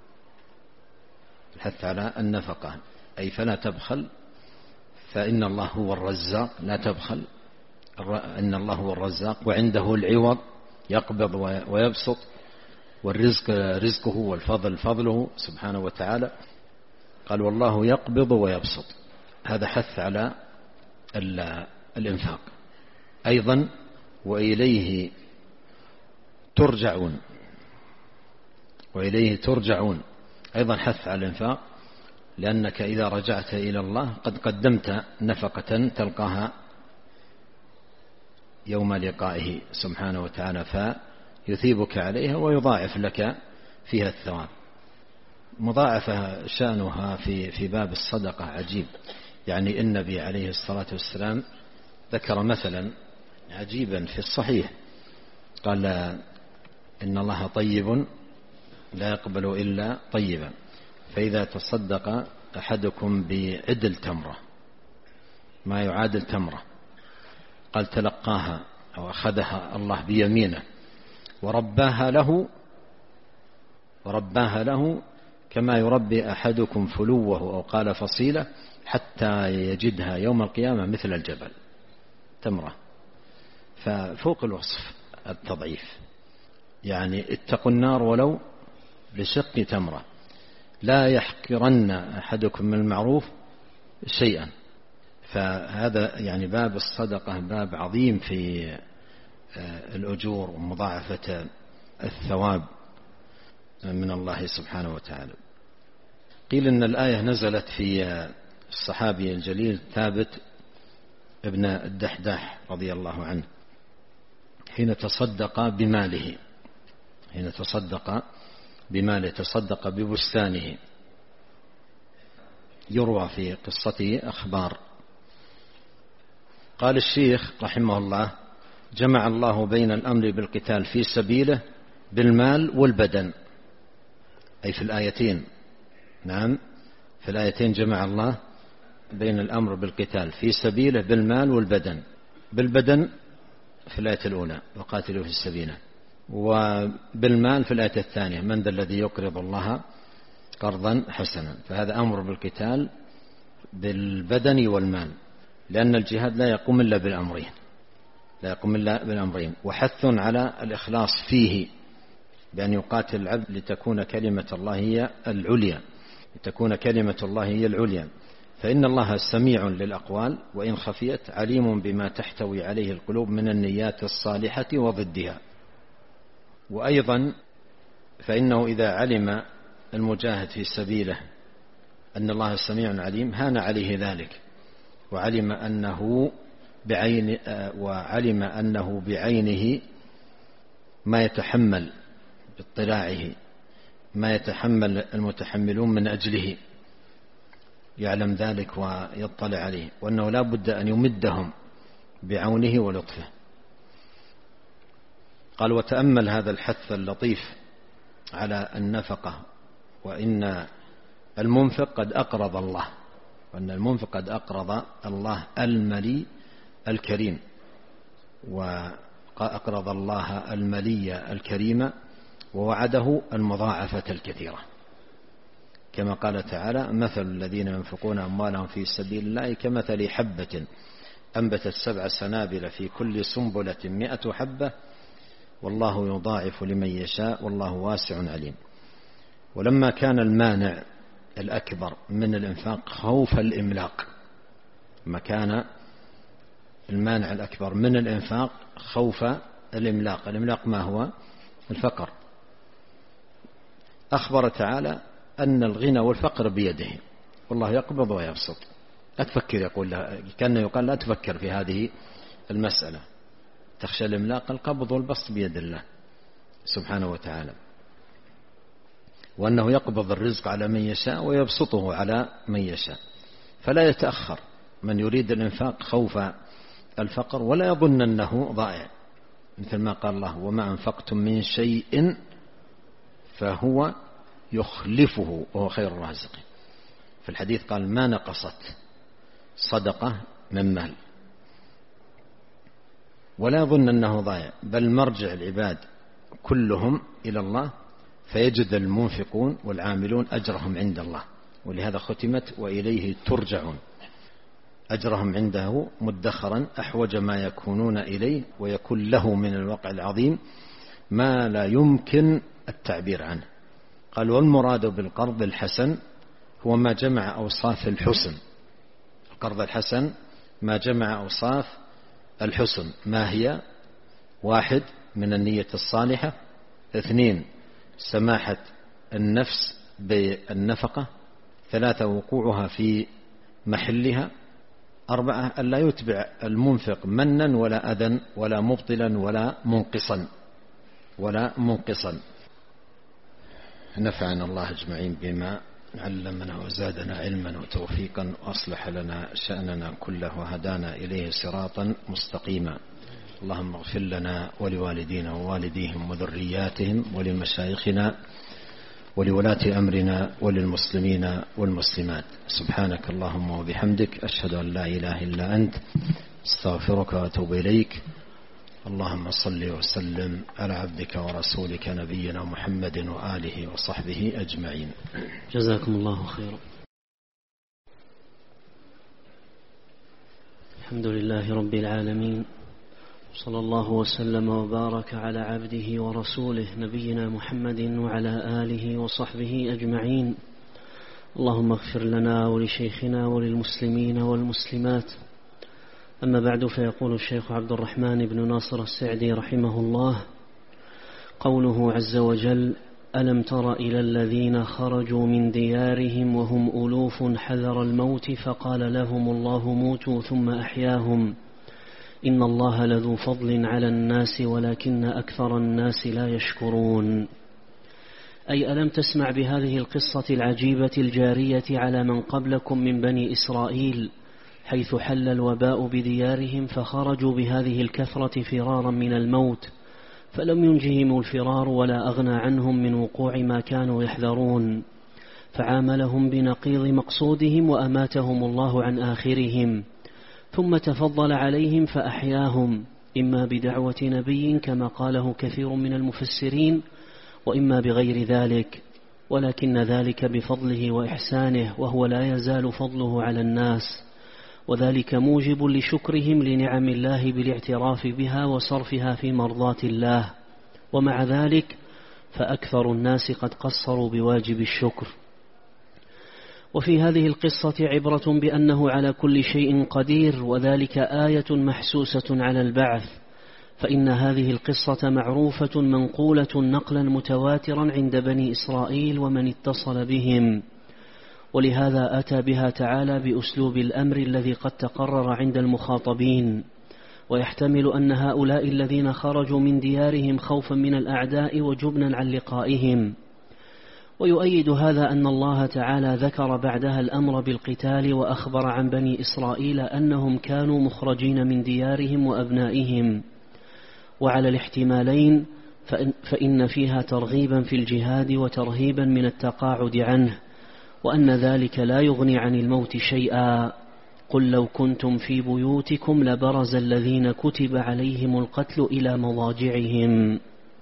الحث على النفقة، أي فلا تبخل، فإن الله هو الرزاق. لا تبخل، إن الله هو الرزاق وعنده العوض. يقبض ويبسط، والرزق رزقه والفضل فضله سبحانه وتعالى. قال: والله يقبض ويبسط. هذا حث على الإنفاق. أيضا: وإليه ترجعون. وإليه ترجعون أيضا حث على الإنفاق، لأنك إذا رجعت إلى الله قد قدمت نفقة تلقاها يوم لقائه سبحانه وتعالى، فيثيبك عليها ويضاعف لك فيها الثواب. مضاعفة شأنها في في باب الصدقة عجيب. يعني النبي عليه الصلاة والسلام ذكر مثلا عجيبا في الصحيح، قال: إن الله طيب لا يقبل إلا طيبا، فإذا تصدق أحدكم بعدل تمرة، ما يعادل تمرة، قال: تلقاها أو أخذها الله بيمينه ورباها له ورباها له كما يربي أحدكم فلوه، أو قال فصيلة، حتى يجدها يوم القيامة مثل الجبل. تمرة. ففوق الوصف التضعيف. يعني اتقوا النار ولو بشق تمرة. لا يحقرن أحدكم من المعروف شيئا. فهذا يعني باب الصدقة باب عظيم في الأجور ومضاعفة الثواب من الله سبحانه وتعالى. قيل إن الآية نزلت في الصحابي الجليل ثابت ابن الدحداح رضي الله عنه، حين تصدق بماله حين تصدق بماله تصدق ببستانه. يروى في قصته أخبار. قال الشيخ رحمه الله: جمع الله بين الأمر بالقتال في سبيله بالمال والبدن، أي في الآيتين. نعم، في الآيتين جمع الله بين الأمر بالقتال في سبيله بالمال والبدن. بالبدن في الآية الأولى: وقاتلوا في سبيله، وبالمال في الآية الثانية: من ذا الذي يقرض الله قرضا حسنا. فهذا أمر بالقتال بالبدن والمال، لأن الجهاد لا يقوم إلا بالأمرين. لا يقوم إلا بالأمرين. وحث على الإخلاص فيه بأن يقاتل العبد لتكون كلمة الله هي العليا، لتكون كلمة الله هي العليا، فإن الله سميع للأقوال وإن خفيت، عليم بما تحتوي عليه القلوب من النيات الصالحة وضدها. وأيضا فإنه إذا علم المجاهد في سبيله أن الله سميع عليم هان عليه ذلك، وعلم أنه بعين وعلم أنه بعينه ما يتحمل باطلاعه ما يتحمل المتحملون من أجله، يعلم ذلك ويطلع عليه، وأنه لا بد أن يمدهم بعونه ولطفه. قال: وتأمل هذا الحث اللطيف على النفقة، وإن المنفق قد أقرض الله، وأن المنفق قد أقرض الله الملي الكريم، وأقرض الله الملي الكريم ووعده المضاعفة الكثيرة، كما قال تعالى: مثل الذين ينفقون أموالهم في سبيل الله كمثل حبة أنبتت سبع سنابل في كل سنبلة مئة حبة والله يضاعف لمن يشاء والله واسع عليم. ولما كان المانع الأكبر من الإنفاق خوف الإملاق، ما كان المانع الأكبر من الإنفاق خوف الإملاق، الإملاق ما هو؟ الفقر. أخبر تعالى أن الغنى والفقر بيده، والله يقبض ويبسط. لا تفكر، يقول كان يقال لا تفكر في هذه المسألة، تخشى الإملاق، القبض والبسط بيد الله سبحانه وتعالى، وأنه يقبض الرزق على من يشاء ويبسطه على من يشاء، فلا يتأخر من يريد الإنفاق خوف الفقر، ولا يظن أنه ضائع، مثل ما قال الله: وما أنفقتم من شيء فهو يخلفه وهو خير الرازقين. في الحديث قال: ما نقصت صدقة من مال، ولا يظن أنه ضائع، بل مرجع العباد كلهم إلى الله، فيجد المنفقون والعاملون أجرهم عند الله، ولهذا ختمت: وإليه ترجعون، أجرهم عنده مدخرا أحوج ما يكونون إليه، ويكون له من الوقع العظيم ما لا يمكن التعبير عنه. قال: والمراد بالقرض الحسن هو ما جمع أوصاف الحسن. القرض الحسن ما جمع أوصاف الحسن، ما هي؟ واحد، من النية الصالحة. اثنين، سماحة النفس بالنفقة. ثلاثة، وقوعها في محلها. أربعة، أن لا يتبع المنفق منا ولا أذى ولا مبطلا ولا منقصا ولا منقصا. نفعنا الله أجمعين بما علمنا وزادنا علما وتوفيقا، وأصلح لنا شأننا كله وهدانا إليه صراطا مستقيما. اللهم اغفر لنا ولوالدينا ووالديهم وذرياتهم ولمشايخنا ولولاة أمرنا وللمسلمين والمسلمات. سبحانك اللهم وبحمدك، أشهد أن لا إله إلا أنت، استغفرك وأتوب إليك. اللهم صل وسلم على عبدك ورسولك نبينا محمد وآله وصحبه أجمعين. جزاكم الله خيرا. الحمد لله رب العالمين، صلى الله وسلم وبارك على عبده ورسوله نبينا محمد وعلى آله وصحبه أجمعين. اللهم اغفر لنا ولشيخنا وللمسلمين والمسلمات. أما بعد، فيقول الشيخ عبد الرحمن بن ناصر السعدي رحمه الله: قوله عز وجل: ألم تر إلى الذين خرجوا من ديارهم وهم ألوف حذر الموت فقال لهم الله موتوا ثم أحياهم إن الله لذو فضل على الناس ولكن أكثر الناس لا يشكرون. أي ألم تسمع بهذه القصة العجيبة الجارية على من قبلكم من بني إسرائيل، حيث حل الوباء بديارهم فخرجوا بهذه الكثرة فرارا من الموت، فلم ينجهم الفرار ولا أغنى عنهم من وقوع ما كانوا يحذرون، فعاملهم بنقيض مقصودهم وأماتهم الله عن آخرهم، ثم تفضل عليهم فأحياهم، إما بدعوة نبي كما قاله كثير من المفسرين، وإما بغير ذلك، ولكن ذلك بفضله وإحسانه، وهو لا يزال فضله على الناس، وذلك موجب لشكرهم لنعم الله بالاعتراف بها وصرفها في مرضاة الله، ومع ذلك فأكثر الناس قد قصروا بواجب الشكر. وفي هذه القصة عبرة بأنه على كل شيء قدير، وذلك آية محسوسة على البعث، فإن هذه القصة معروفة منقولة نقلا متواترا عند بني إسرائيل ومن اتصل بهم، ولهذا أتى بها تعالى بأسلوب الأمر الذي قد تقرر عند المخاطبين، ويحتمل أن هؤلاء الذين خرجوا من ديارهم خوفا من الأعداء وجبنا عن لقائهم. ويؤيد هذا أن الله تعالى ذكر بعدها الأمر بالقتال، وأخبر عن بني إسرائيل أنهم كانوا مخرجين من ديارهم وأبنائهم، وعلى الاحتمالين فإن, فإن فيها ترغيبا في الجهاد وترهيبا من التقاعد عنه، وأن ذلك لا يغني عن الموت شيئا. قل لو كنتم في بيوتكم لبرز الذين كتب عليهم القتل إلى مضاجعهم.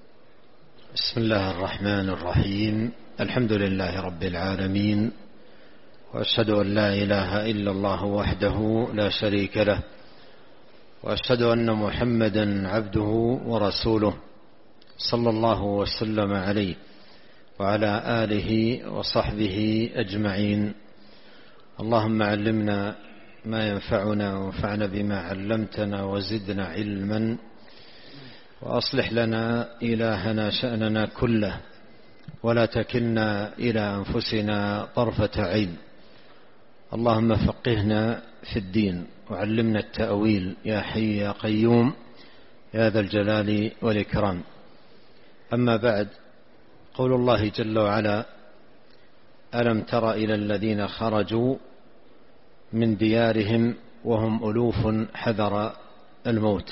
بسم الله الرحمن الرحيم. الحمد لله رب العالمين، وأشهد أن لا إله إلا الله وحده لا شريك له، وأشهد أن محمدا عبده ورسوله صلى الله وسلم عليه وعلى آله وصحبه أجمعين. اللهم علمنا ما ينفعنا وانفعنا بما علمتنا وزدنا علما، وأصلح لنا إلهنا شأننا كله، ولا تكلنا إلى أنفسنا طرفة عين. اللهم فقهنا في الدين وعلمنا التأويل يا حي يا قيوم يا ذا الجلال والإكرام. أما بعد، قول الله جل وعلا: ألم تر إلى الذين خرجوا من ديارهم وهم ألوف حذر الموت.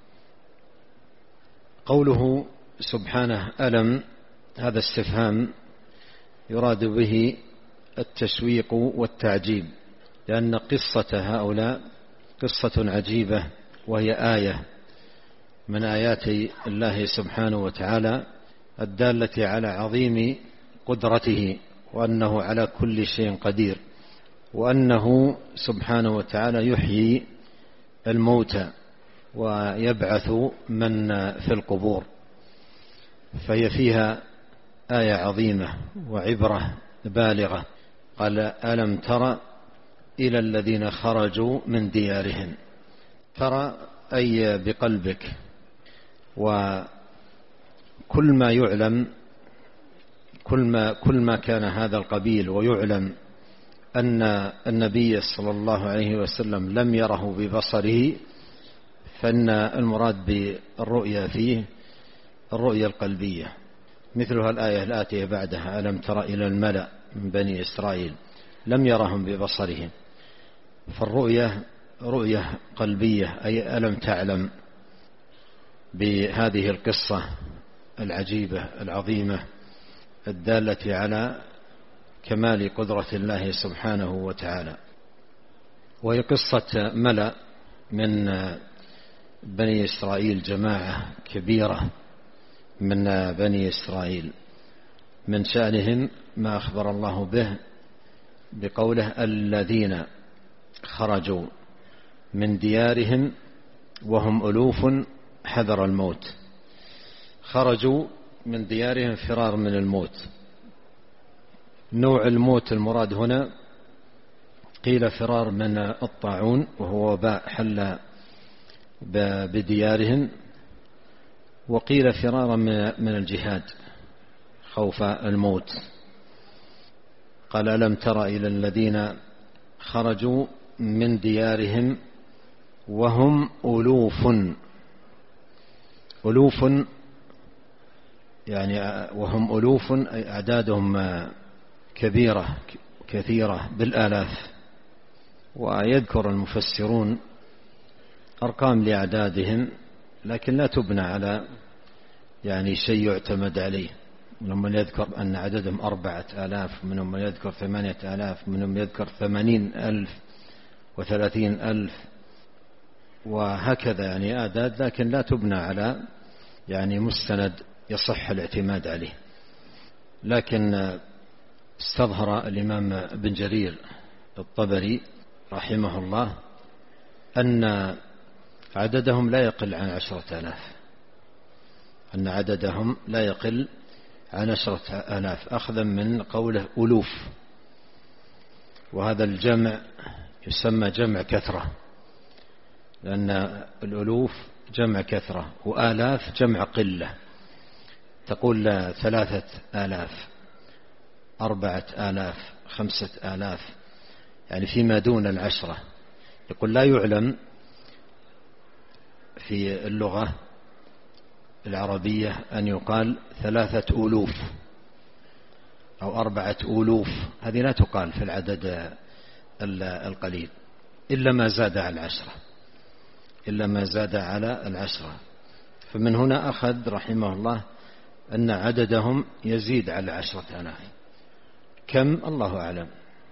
قوله سبحانه ألم، هذا استفهام يراد به التشويق والتعجيب، لأن قصة هؤلاء قصة عجيبة، وهي آية من آيات الله سبحانه وتعالى الدالة على عظيم قدرته، وأنه على كل شيء قدير، وأنه سبحانه وتعالى يحيي الموتى ويبعث من في القبور. فهي فيها آية عظيمة وعبرة بالغة. قال: ألم تر إلى الذين خرجوا من ديارهم. ترى أي بقلبك، وكل ما يعلم، كل ما, كل ما كان هذا القبيل ويعلم أن النبي صلى الله عليه وسلم لم يره ببصره، فإن المراد بالرؤيا فيه الرؤيا القلبية، مثلها الآية الآتية بعدها: ألم تر إلى الملأ من بني إسرائيل، لم يرهم ببصرهم. فالرؤيا رؤية قلبية، أي ألم تعلم بهذه القصة العجيبة العظيمة الدالة على كمال قدرة الله سبحانه وتعالى. وهي قصة ملأ من بني إسرائيل، جماعة كبيرة من بني إسرائيل، من شأنهم ما أخبر الله به بقوله: الذين خرجوا من ديارهم وهم ألوف حذر الموت. خرجوا من ديارهم فرار من الموت. نوع الموت المراد هنا قيل فرار من الطاعون، وهو وباء حل بديارهم، وقيل فرارا من الجهاد خوف الموت. قال: ألم تر إلى الذين خرجوا من ديارهم وهم ألوف. ألوف يعني وهم ألوف أي أعدادهم كبيرة كثيرة بالآلاف. ويذكر المفسرون أرقام لأعدادهم، لكن لا تبنى على يعني شيء يعتمد عليه. منهم من يذكر أن عددهم أربعة آلاف، منهم من يذكر ثمانية آلاف، منهم من يذكر ثمانين ألف وثلاثين ألف، وهكذا يعني أعداد، لكن لا تبنى على يعني مستند يصح الاعتماد عليه. لكن استظهر الإمام بن جرير الطبري رحمه الله أن عددهم لا يقل عن عشرة آلاف، أن عددهم لا يقل عن عشرة آلاف، أخذا من قوله ألوف، وهذا الجمع يسمى جمع كثرة، لأن الألوف جمع كثرة، وآلاف جمع قلة. تقول ثلاثة آلاف، أربعة آلاف، خمسة آلاف، يعني فيما دون العشرة. يقول لا يعلم في اللغة العربية أن يقال ثلاثة ألوف أو أربعة ألوف، هذه لا تقال في العدد القليل إلا ما زاد على العشرة، إلا ما زاد على العشرة. فمن هنا أخذ رحمه الله أن عددهم يزيد على عشرة آلاف. كم؟ الله أعلم.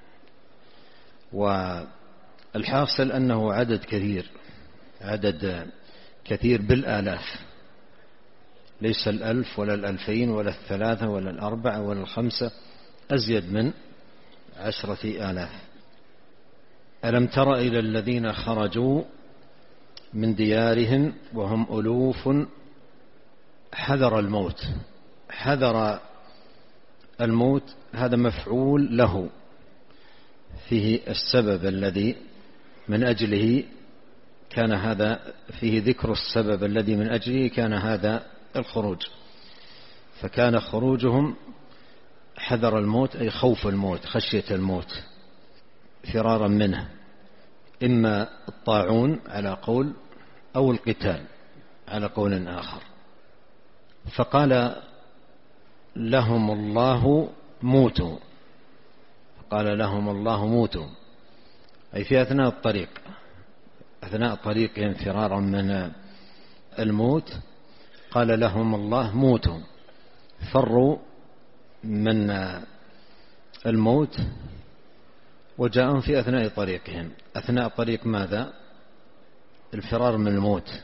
والحاصل أنه عدد كثير، عدد كثير بالآلاف، ليس الألف ولا الألفين ولا الثلاثة ولا الأربعة ولا الخمسة، أزيد من عشرة آلاف. ألم تر إلى الذين خرجوا من ديارهم وهم ألوف حذر الموت. حذر الموت هذا مفعول له، فيه السبب الذي من أجله كان هذا، فيه ذكر السبب الذي من أجله كان هذا الخروج. فكان خروجهم حذر الموت أي خوف الموت، خشية الموت، فرارا منه، إما الطاعون على قول أو القتال على قول آخر. فقال لهم الله موتوا، قال لهم الله موتوا أي في أثناء الطريق، أثناء طريقهم فرارا من الموت، قال لهم الله موتوا، فروا من الموت وجاءهم في أثناء طريقهم. أثناء طريق ماذا؟ الفرار من الموت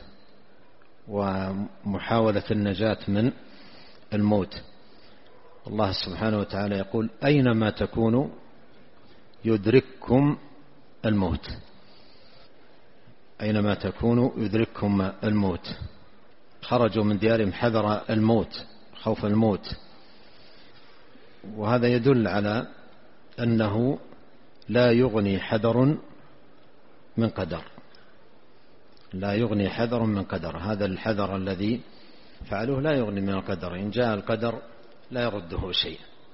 ومحاولة النجاة من الموت. الله سبحانه وتعالى يقول أينما تكونوا يدرككم الموت، أينما تكونوا يدرككم الموت. خرجوا من ديارهم حذر الموت، خوف الموت. وهذا يدل على أنه لا يغني حذر من قدر، لا يغني حذر من قدر. هذا الحذر الذي فعلوه لا يغني من القدر، إن جاء القدر لا يرده شيء،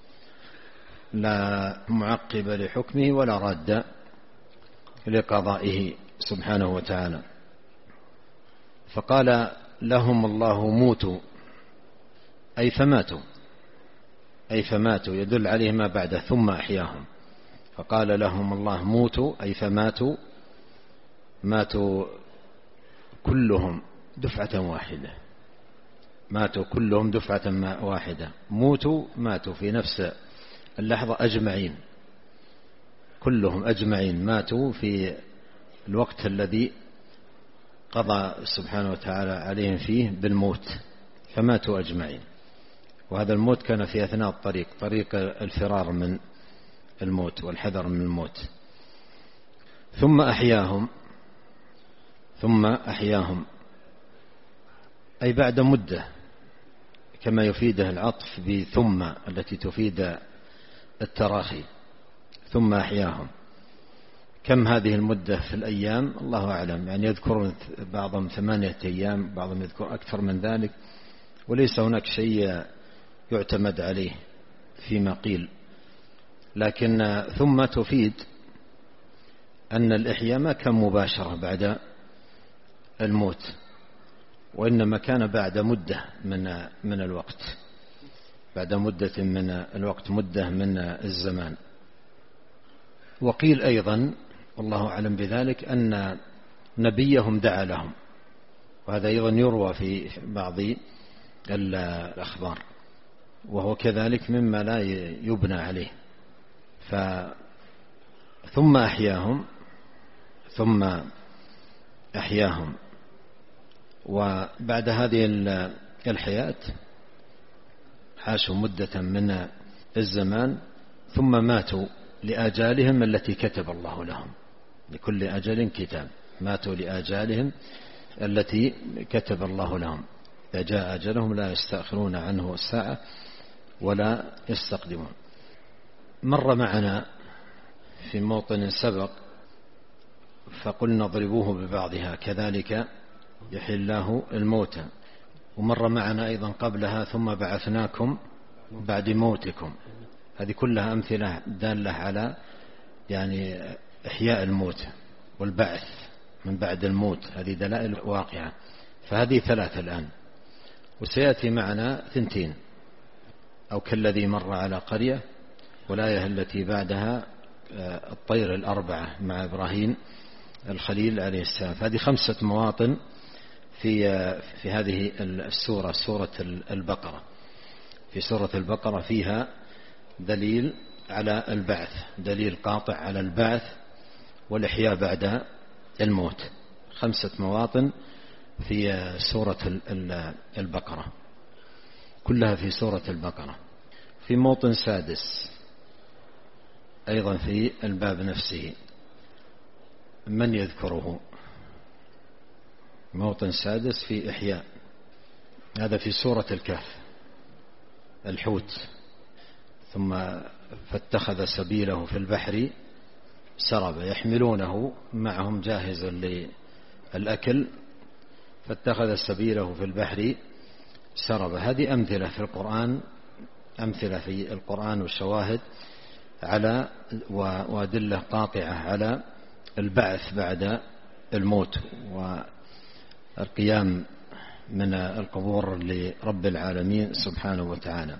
لا معقب لحكمه ولا راد لقضائه سبحانه وتعالى. فقال لهم الله موتوا أي فماتوا، أي فماتوا يدل عليه ما بعده ثم أحياهم. فقال لهم الله موتوا أي فماتوا، ماتوا كلهم دفعة واحدة، ماتوا كلهم دفعة واحدة. موتوا ماتوا في نفس اللحظة أجمعين، كلهم أجمعين ماتوا في الوقت الذي قضى سبحانه وتعالى عليهم فيه بالموت، فماتوا أجمعين. وهذا الموت كان في أثناء الطريق، طريق الفرار من الموت والحذر من الموت. ثم أحياهم، ثم أحياهم أي بعد مدة، كما يفيده العطف بثم التي تفيد التراخي. ثم أحياهم، كم هذه المدة في الأيام؟ الله أعلم، يعني يذكرون بعضهم ثمانية أيام، بعضهم يذكر أكثر من ذلك، وليس هناك شيء يعتمد عليه فيما قيل. لكن ثم تفيد أن الإحياء ما كان مباشرة بعد الموت، وإنما كان بعد مدة من من الوقت، بعد مدة من الوقت، مدة من الزمان. وقيل أيضا والله أعلم بذلك أن نبيهم دعا لهم، وهذا أيضا يروى في بعض الأخبار، وهو كذلك مما لا يبنى عليه. ف ثم أحياهم، ثم أحياهم. وبعد هذه الحياة عاشوا مدة من الزمان ثم ماتوا لآجالهم التي كتب الله لهم، لكل أجل كتاب. ماتوا لآجالهم التي كتب الله لهم، إذا جاء أجلهم لا يستأخرون عنه الساعة ولا يستقدمون. مر معنا في موطن سبق فقلنا اضربوه ببعضها كذلك يحيي الله الموتى، ومر معنا أيضا قبلها ثم بعثناكم بعد موتكم. هذه كلها أمثلة دالة على يعني إحياء الموت والبعث من بعد الموت، هذه دلائل واقعة. فهذه ثلاثة الآن، وسيأتي معنا ثنتين، أو كالذي مر على قرية، والآية التي بعدها الطير الأربعة مع إبراهيم الخليل عليه السلام. هذه خمسة مواطن في في هذه السورة، سورة البقرة. في سورة البقرة فيها دليل على البعث، دليل قاطع على البعث والإحياء بعد الموت. خمسة مواطن في سورة البقرة، كلها في سورة البقرة. في موطن سادس أيضا في الباب نفسه، من يذكره؟ موطن سادس في إحياء، هذا في سورة الكهف، الحوت. ثم فاتخذ سبيله في البحر سربا يحملونه معهم جاهزا للأكل، فاتخذ سبيله في البحر سربا. هذه أمثلة في القرآن، أمثلة في القرآن وشواهد على وأدلة قاطعة على البعث بعد الموت والقيام من القبور لرب العالمين سبحانه وتعالى.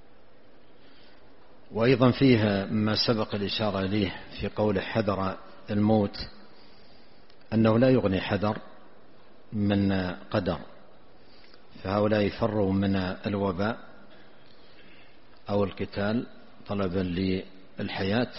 وأيضا فيها ما سبق الإشارة إليه في قوله حذر الموت، أنه لا يغني حذر من قدر، فهؤلاء يفروا من الوباء أو القتال طلبا للحياة،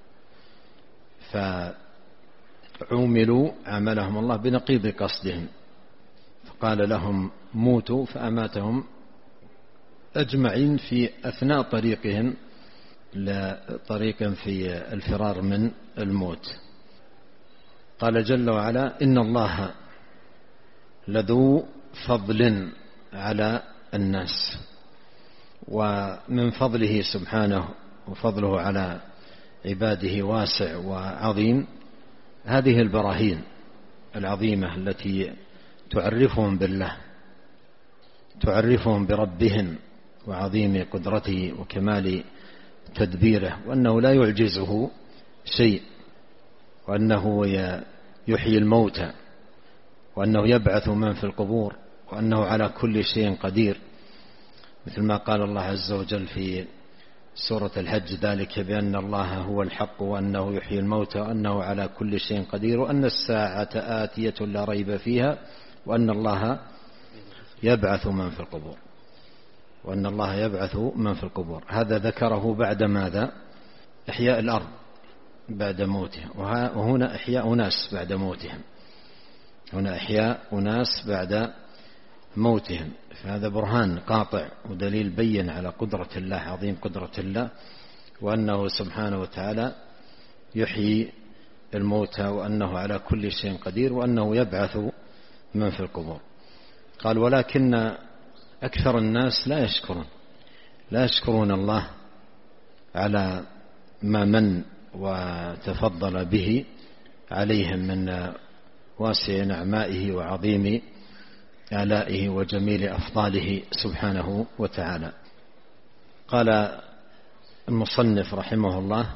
فعوملوا عملهم الله بنقيض قصدهم، فقال لهم موتوا فأماتهم أجمعين في أثناء طريقهم لطريق في الفرار من الموت. قال جل وعلا إن الله لذو فضل على الناس، ومن فضله سبحانه وفضله على عباده واسع وعظيم. هذه البراهين العظيمة التي تعرفهم بالله، تعرفهم بربهم وعظيم قدرته وكمال تدبيره، وأنه لا يعجزه شيء، وأنه يحيي الموتى، وأنه يبعث من في القبور، وأنه على كل شيء قدير، مثل ما قال الله عز وجل في سورة الحج ذلك بأن الله هو الحق وأنه يحيي الموتى وأنه على كل شيء قدير وأن الساعة آتية لا ريب فيها وأن الله يبعث من في القبور، وأن الله يبعث من في القبور. هذا ذكره بعد ماذا؟ إحياء الأرض بعد موتهم، وهنا إحياء أناس بعد موتهم، هنا إحياء أناس بعد موتهم. فهذا برهان قاطع ودليل بين على قدرة الله، عظيم قدرة الله، وأنه سبحانه وتعالى يحيي الموتى، وأنه على كل شيء قدير، وأنه يبعث من في القبور. قال ولكن أكثر الناس لا يشكرون، لا يشكرون الله على ما من وتفضل به عليهم من واسع نعمائه وعظيم آلائه وجميل أفضاله سبحانه وتعالى. قال المصنف رحمه الله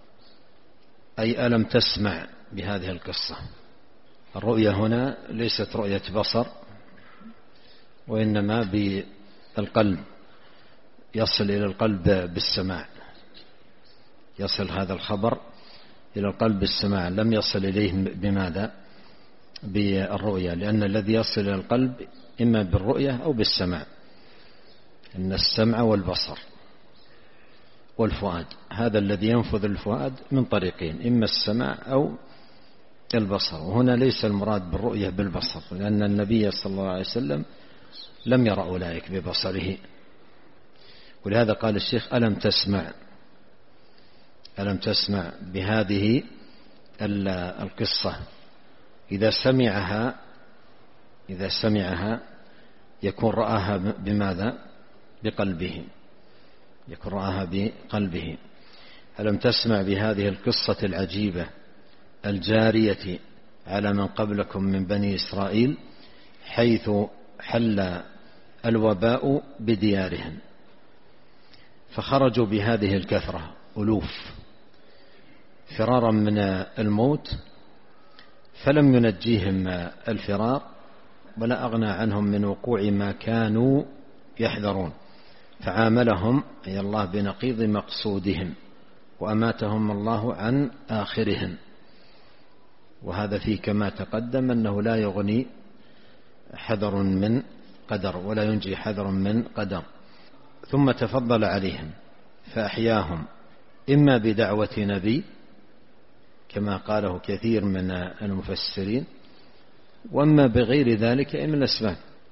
أي ألم تسمع بهذه القصة. الرؤية هنا ليست رؤية بصر، وإنما بالقلب، يصل إلى القلب بالسماع، يصل هذا الخبر إلى القلب بالسماع، لم يصل إليه بماذا؟ بالرؤية، لأن الذي يصل إلى القلب إما بالرؤية أو بالسماع، إن السمع والبصر والفؤاد، هذا الذي ينفذ الفؤاد من طريقين، إما السماع أو البصر. وهنا ليس المراد بالرؤية بالبصر، لأن النبي صلى الله عليه وسلم لم يرى أولئك ببصره، ولهذا قال الشيخ ألم تسمع، ألم تسمع بهذه القصة إذا سمعها إذا سمعها يكون رآها بماذا؟ بقلبه، يكون رآها بقلبه. ألم تسمع بهذه القصة العجيبة الجارية على من قبلكم من بني إسرائيل حيث حل الوباء بديارهم فخرجوا بهذه الكثرة ألوف فرارا من الموت، فلم ينجيهم الفرار ولا أغنى عنهم من وقوع ما كانوا يحذرون، فعاملهم أي الله بنقيض مقصودهم وأماتهم الله عن آخرهم. وهذا فيه كما تقدم أنه لا يغني حذر من قدر ولا ينجي حذر من قدر. ثم تفضل عليهم فأحياهم إما بدعوة نبي كما قاله كثير من المفسرين، وأما بغير ذلك من الأسباب،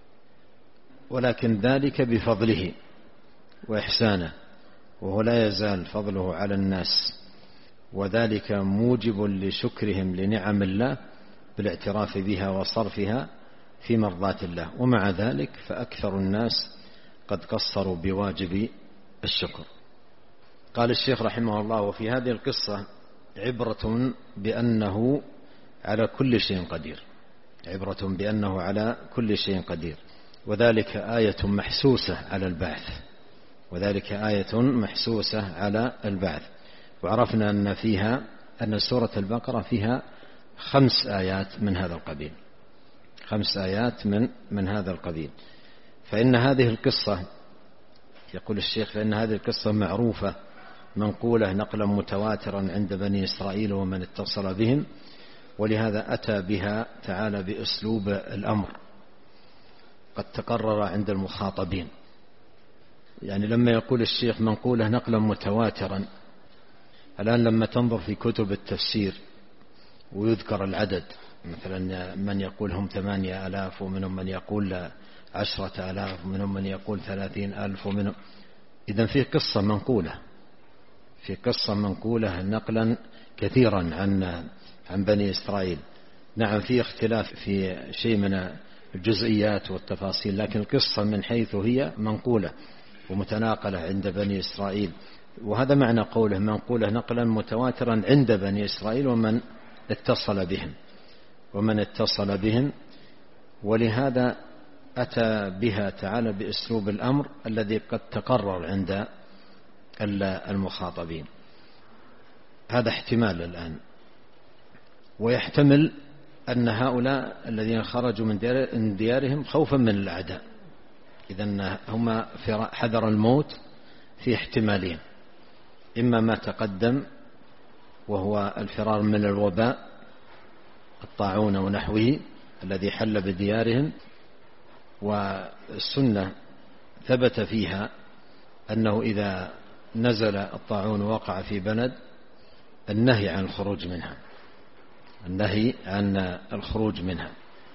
ولكن ذلك بفضله وإحسانه، وهو لا يزال فضله على الناس، وذلك موجب لشكرهم لنعم الله بالاعتراف بها وصرفها في مرضاة الله. ومع ذلك فأكثر الناس قد قصروا بواجب الشكر. قال الشيخ رحمه الله: وفي هذه القصة عبرة بأنه على كل شيء قدير، عبرة بأنه على كل شيء قدير، وذلك آية محسوسة على البعث، وذلك آية محسوسة على البعث. وعرفنا أن فيها أن سورة البقرة فيها خمس آيات من هذا القبيل، خمس آيات من من هذا القبيل. فإن هذه القصة، يقول الشيخ، فإن هذه القصة معروفة منقولة نقلا متواترا عند بني إسرائيل ومن اتصل بهم، ولهذا أتى بها تعالى بأسلوب الأمر قد تقرر عند المخاطبين. يعني لما يقول الشيخ منقولة نقلا متواترا، الآن لما تنظر في كتب التفسير ويذكر العدد، مثلا من يقول هم ثمانية آلاف، ومنهم من يقول عشرة آلاف، ومنهم من يقول ثلاثين ألف، ومنهم إذن فيه قصة منقولة، في قصة منقولة نقلا كثيرا عن عن بني إسرائيل. نعم فيه اختلاف في شيء من الجزئيات والتفاصيل، لكن القصة من حيث هي منقولة ومتناقلة عند بني إسرائيل. وهذا معنى قوله منقولة نقلا متواترا عند بني إسرائيل ومن اتصل بهم ومن اتصل بهم ولهذا أتى بها تعالى بأسلوب الأمر الذي قد تقرر عند المخاطبين. هذا احتمال الآن، ويحتمل أن هؤلاء الذين خرجوا من ديارهم خوفا من الأعداء، إذن هم في حذر الموت في احتمالين: إما ما تقدم وهو الفرار من الوباء الطاعون ونحوه الذي حل بديارهم، والسنة ثبت فيها أنه إذا نزل الطاعون وقع في بلد النهي عن الخروج منها، النهي عن الخروج منها.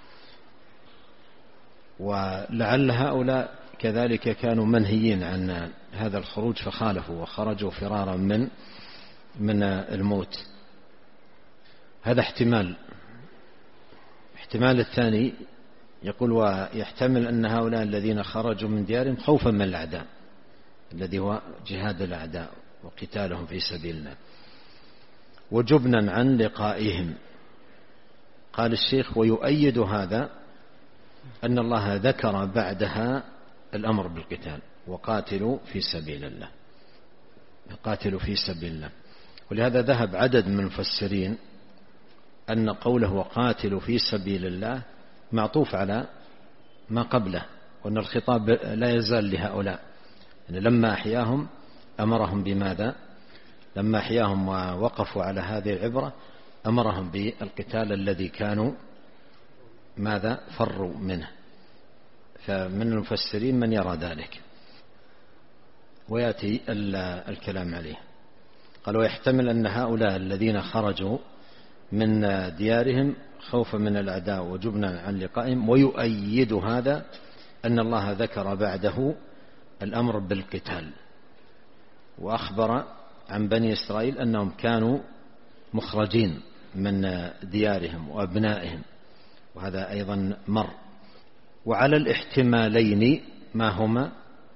ولعل هؤلاء كذلك كانوا منهيين عن هذا الخروج فخالفوا وخرجوا فرارا من من الموت. هذا احتمال. احتمال الثاني يقول: ويحتمل أن هؤلاء الذين خرجوا من ديارهم خوفا من الأعداء الذي هو جهاد الأعداء وقتالهم في سبيل الله، وجبنا عن لقائهم. قال الشيخ: ويؤيد هذا أن الله ذكر بعدها الأمر بالقتال وقاتلوا في سبيل الله، قاتلوا في سبيل الله. ولهذا ذهب عدد من المفسرين أن قوله وقاتلوا في سبيل الله معطوف على ما قبله، وأن الخطاب لا يزال لهؤلاء. يعني لما أحياهم أمرهم بماذا؟ لما أحياهم ووقفوا على هذه العبرة أمرهم بالقتال الذي كانوا ماذا؟ فروا منه. فمن المفسرين من يرى ذلك، ويأتي الكلام عليه. قال: ويحتمل أن هؤلاء الذين خرجوا من ديارهم خوفا من الأعداء وجبنا عن لقائهم، ويؤيد هذا أن الله ذكر بعده الأمر بالقتال، وأخبر عن بني إسرائيل أنهم كانوا مخرجين من ديارهم وأبنائهم وهذا أيضا مر. وعلى الاحتمالين ما هما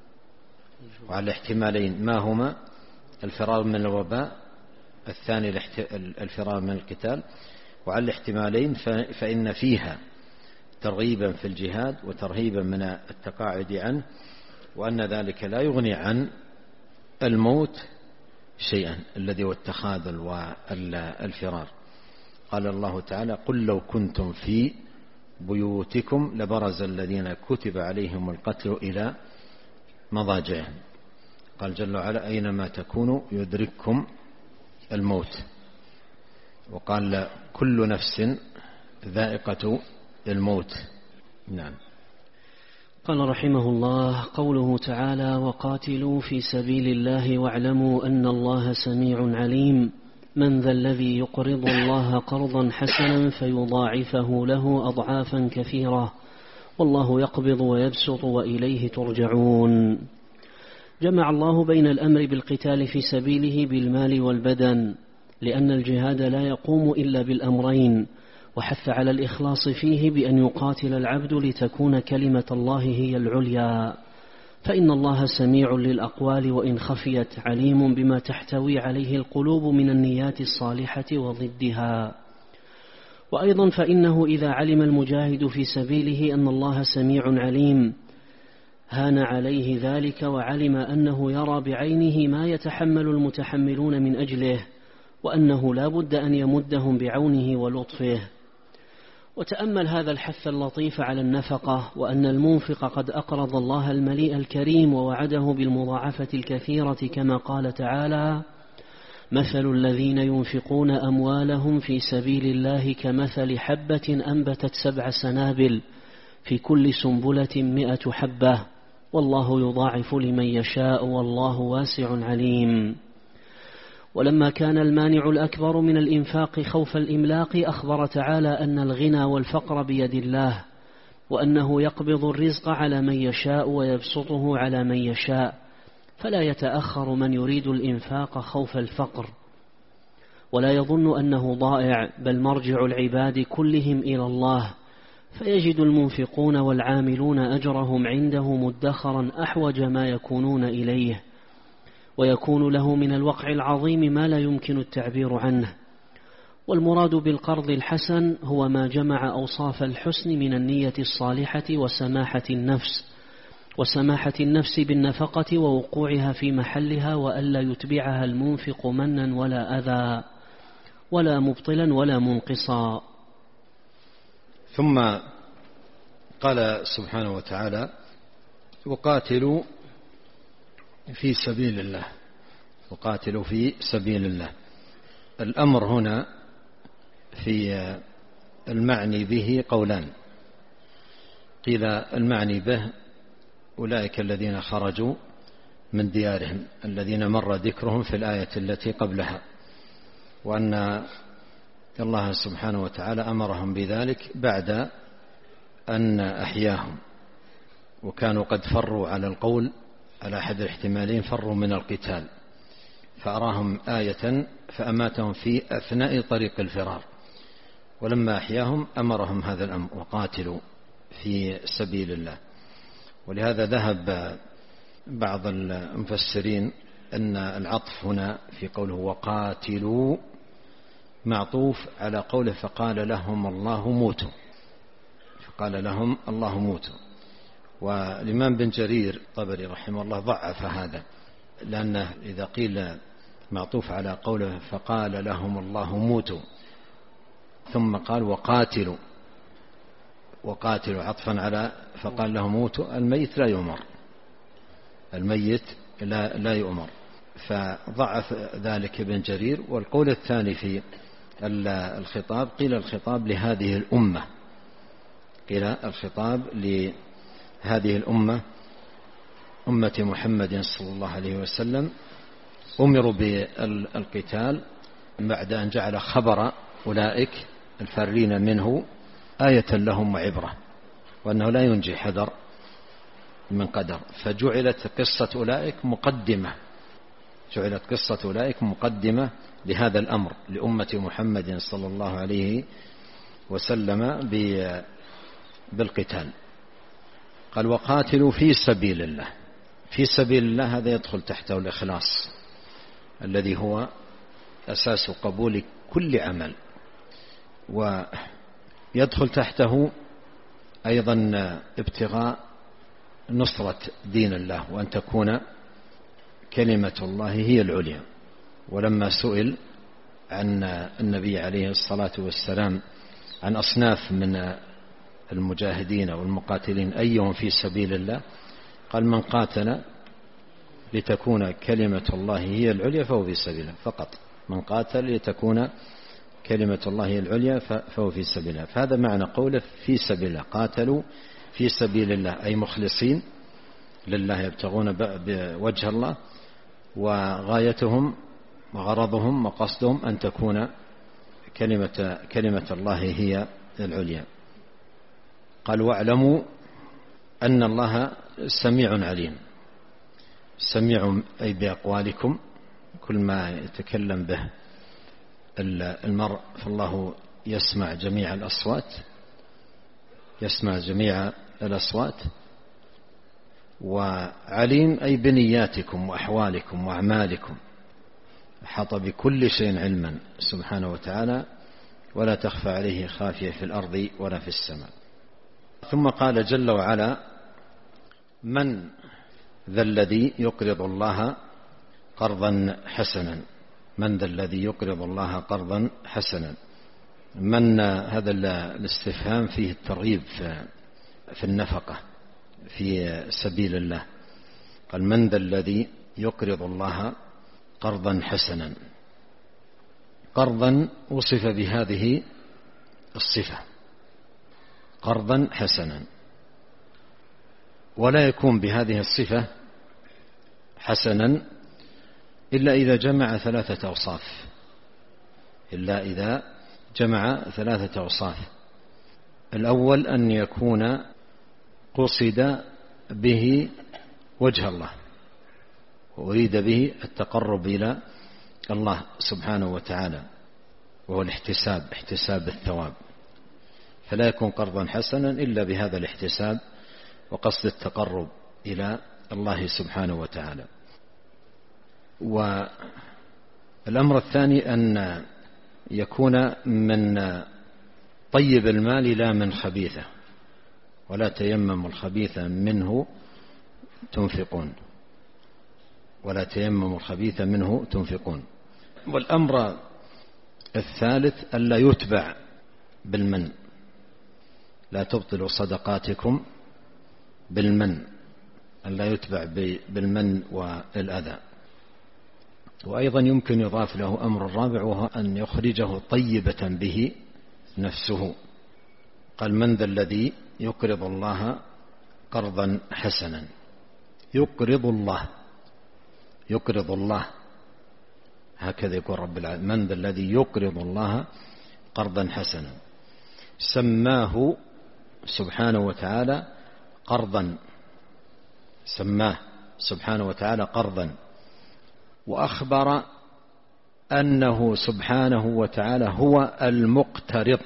وعلى الاحتمالين ما هما الفرار من الوباء، الثاني الفرار من القتال. وعلى الاحتمالين فإن فيها ترغيبا في الجهاد وترهيبا من التقاعد عنه، وأن ذلك لا يغني عن الموت شيئا الذي هو التخاذل والفرار. قال الله تعالى: قل لو كنتم في بيوتكم لبرز الذين كتب عليهم القتل إلى مضاجعهم. قال جل وعلا: أينما تكونوا يدرككم الموت. وقال: كل نفس ذائقة الموت. نعم. قال رحمه الله: قوله تعالى: وقاتلوا في سبيل الله واعلموا أن الله سميع عليم. من ذا الذي يقرض الله قرضا حسنا فيضاعفه له أضعافا كثيرة والله يقبض ويبسط وإليه ترجعون. جمع الله بين الأمر بالقتال في سبيله بالمال والبدن، لأن الجهاد لا يقوم إلا بالأمرين، وحث على الإخلاص فيه بأن يقاتل العبد لتكون كلمة الله هي العليا، فإن الله سميع للأقوال وإن خفيت، عليم بما تحتوي عليه القلوب من النيات الصالحة وضدها. وأيضا فإنه إذا علم المجاهد في سبيله أن الله سميع عليم هان عليه ذلك، وعلم أنه يرى بعينه ما يتحمل المتحملون من أجله، وأنه لا بد أن يمدهم بعونه ولطفه. وتأمل هذا الحث اللطيف على النفقة، وأن المنفق قد أقرض الله المليء الكريم ووعده بالمضاعفة الكثيرة، كما قال تعالى: مثل الذين ينفقون أموالهم في سبيل الله كمثل حبة أنبتت سبع سنابل في كل سنبلة مئة حبة والله يضاعف لمن يشاء والله واسع عليم. ولما كان المانع الأكبر من الإنفاق خوف الإملاق، أخبر تعالى أن الغنى والفقر بيد الله، وأنه يقبض الرزق على من يشاء ويبسطه على من يشاء، فلا يتأخر من يريد الإنفاق خوف الفقر، ولا يظن أنه ضائع، بل مرجع العباد كلهم إلى الله، فيجد المنفقون والعاملون أجرهم عنده مدخرا أحوج ما يكونون إليه، ويكون له من الوقع العظيم ما لا يمكن التعبير عنه. والمراد بالقرض الحسن هو ما جمع أوصاف الحسن من النية الصالحة وسماحة النفس وسماحة النفس بالنفقة ووقوعها في محلها، وألا يتبعها المنفق منا ولا أذى ولا مبطلا ولا منقصا. ثم قال سبحانه وتعالى: وقاتلوا في سبيل الله. وقاتلوا في سبيل الله. الأمر هنا في المعني به قولان. قيل المعني به أولئك الذين خرجوا من ديارهم الذين مر ذكرهم في الآية التي قبلها، وأن الله سبحانه وتعالى أمرهم بذلك بعد أن أحياهم، وكانوا قد فروا على القول على أحد الاحتمالين، فروا من القتال، فأراهم آية فأماتهم في أثناء طريق الفرار، ولما أحياهم أمرهم هذا الأمر: وقاتلوا في سبيل الله. ولهذا ذهب بعض المفسرين أن العطف هنا في قوله وقاتلوا معطوف على قوله فقال لهم الله موتوا، فقال لهم الله موتوا. والإمام بن جرير الطبري رحمه الله ضعف هذا، لأنه إذا قيل معطوف على قوله فقال لهم الله موتوا ثم قال وقاتلوا وقاتلوا عطفا على فقال لهم موتوا، الميت لا يؤمر، الميت لا, لا يؤمر، فضعف ذلك ابن جرير. والقول الثاني في الخطاب قيل الخطاب لهذه الأمة، قيل الخطاب لهذه الأمة أمة محمد صلى الله عليه وسلم، أمروا بالقتال بعد أن جعل خبر أولئك الفارين منه آية لهم وعبرة، وأنه لا ينجي حذر من قدر، فجعلت قصة أولئك مقدمة جعلت قصة أولئك مقدمة لهذا الأمر لأمة محمد صلى الله عليه وسلم بالقتال. قال وقاتلوا في سبيل الله. في سبيل الله هذا يدخل تحته الإخلاص الذي هو أساس قبول كل عمل، ويدخل تحته أيضا ابتغاء نصرة دين الله، وأن تكون كلمة الله هي العليا. ولما سئل عن النبي عليه الصلاة والسلام عن أصناف من المجاهدين والمقاتلين أيهم في سبيل الله، قال من قاتل لتكون كلمة الله هي العليا فهو في سبيل الله فقط. من قاتل لتكون كلمة الله هي العليا فهو في سبيل الله. فهذا معنى قوله في سبيل الله. قاتلوا في سبيل الله أي مخلصين لله، يبتغون بوجه الله، وغايتهم وغرضهم وقصدهم أن تكون كلمة, كلمة الله هي العليا. قال واعلموا أن الله سميع عليم. سميع أي بأقوالكم، كل ما يتكلم به المرء فالله يسمع جميع الأصوات، يسمع جميع الأصوات. وعليم أي بنياتكم وأحوالكم وأعمالكم، أحاط بكل شيء علما سبحانه وتعالى، ولا تخفى عليه خافية في الأرض ولا في السماء. ثم قال جل وعلا من ذا الذي يقرض الله قرضا حسنا. من ذا الذي يقرض الله قرضا حسنا. من هذا الاستفهام فيه الترغيب في النفقة في سبيل الله. قال من ذا الذي يقرض الله قرضا حسنا. قرضا وصف بهذه الصفة قرضا حسنا، ولا يكون بهذه الصفة حسنا إلا إذا جمع ثلاثة أوصاف. إلا إذا جمع ثلاثة أوصاف. الأول أن يكون قصد به وجه الله، وأريد به التقرب إلى الله سبحانه وتعالى، وهو الاحتساب، احتساب الثواب. فلا يكون قرضا حسنا إلا بهذا الاحتساب وقصد التقرب إلى الله سبحانه وتعالى. والأمر الثاني أن يكون من طيب المال لا من خبيثه، ولا تيمموا الخبيث منه تنفقون، ولا تيمموا الخبيث منه تنفقون. والأمر الثالث ألا يتبع بالمن. لا تبطلوا صدقاتكم بالمن، ألا يتبع بالمن والأذى. وأيضا يمكن يضاف له أمر الرابع، وهو أن يخرجه طيبة به نفسه. قال من ذا الذي يقرض الله قرضا حسنا. يقرض الله، يقرض الله، هكذا يقول رب العالمين. من ذا الذي يقرض الله قرضا حسنا. سماه سبحانه وتعالى قرضا، سماه سبحانه وتعالى قرضا، وأخبر أنه سبحانه وتعالى هو المقترض.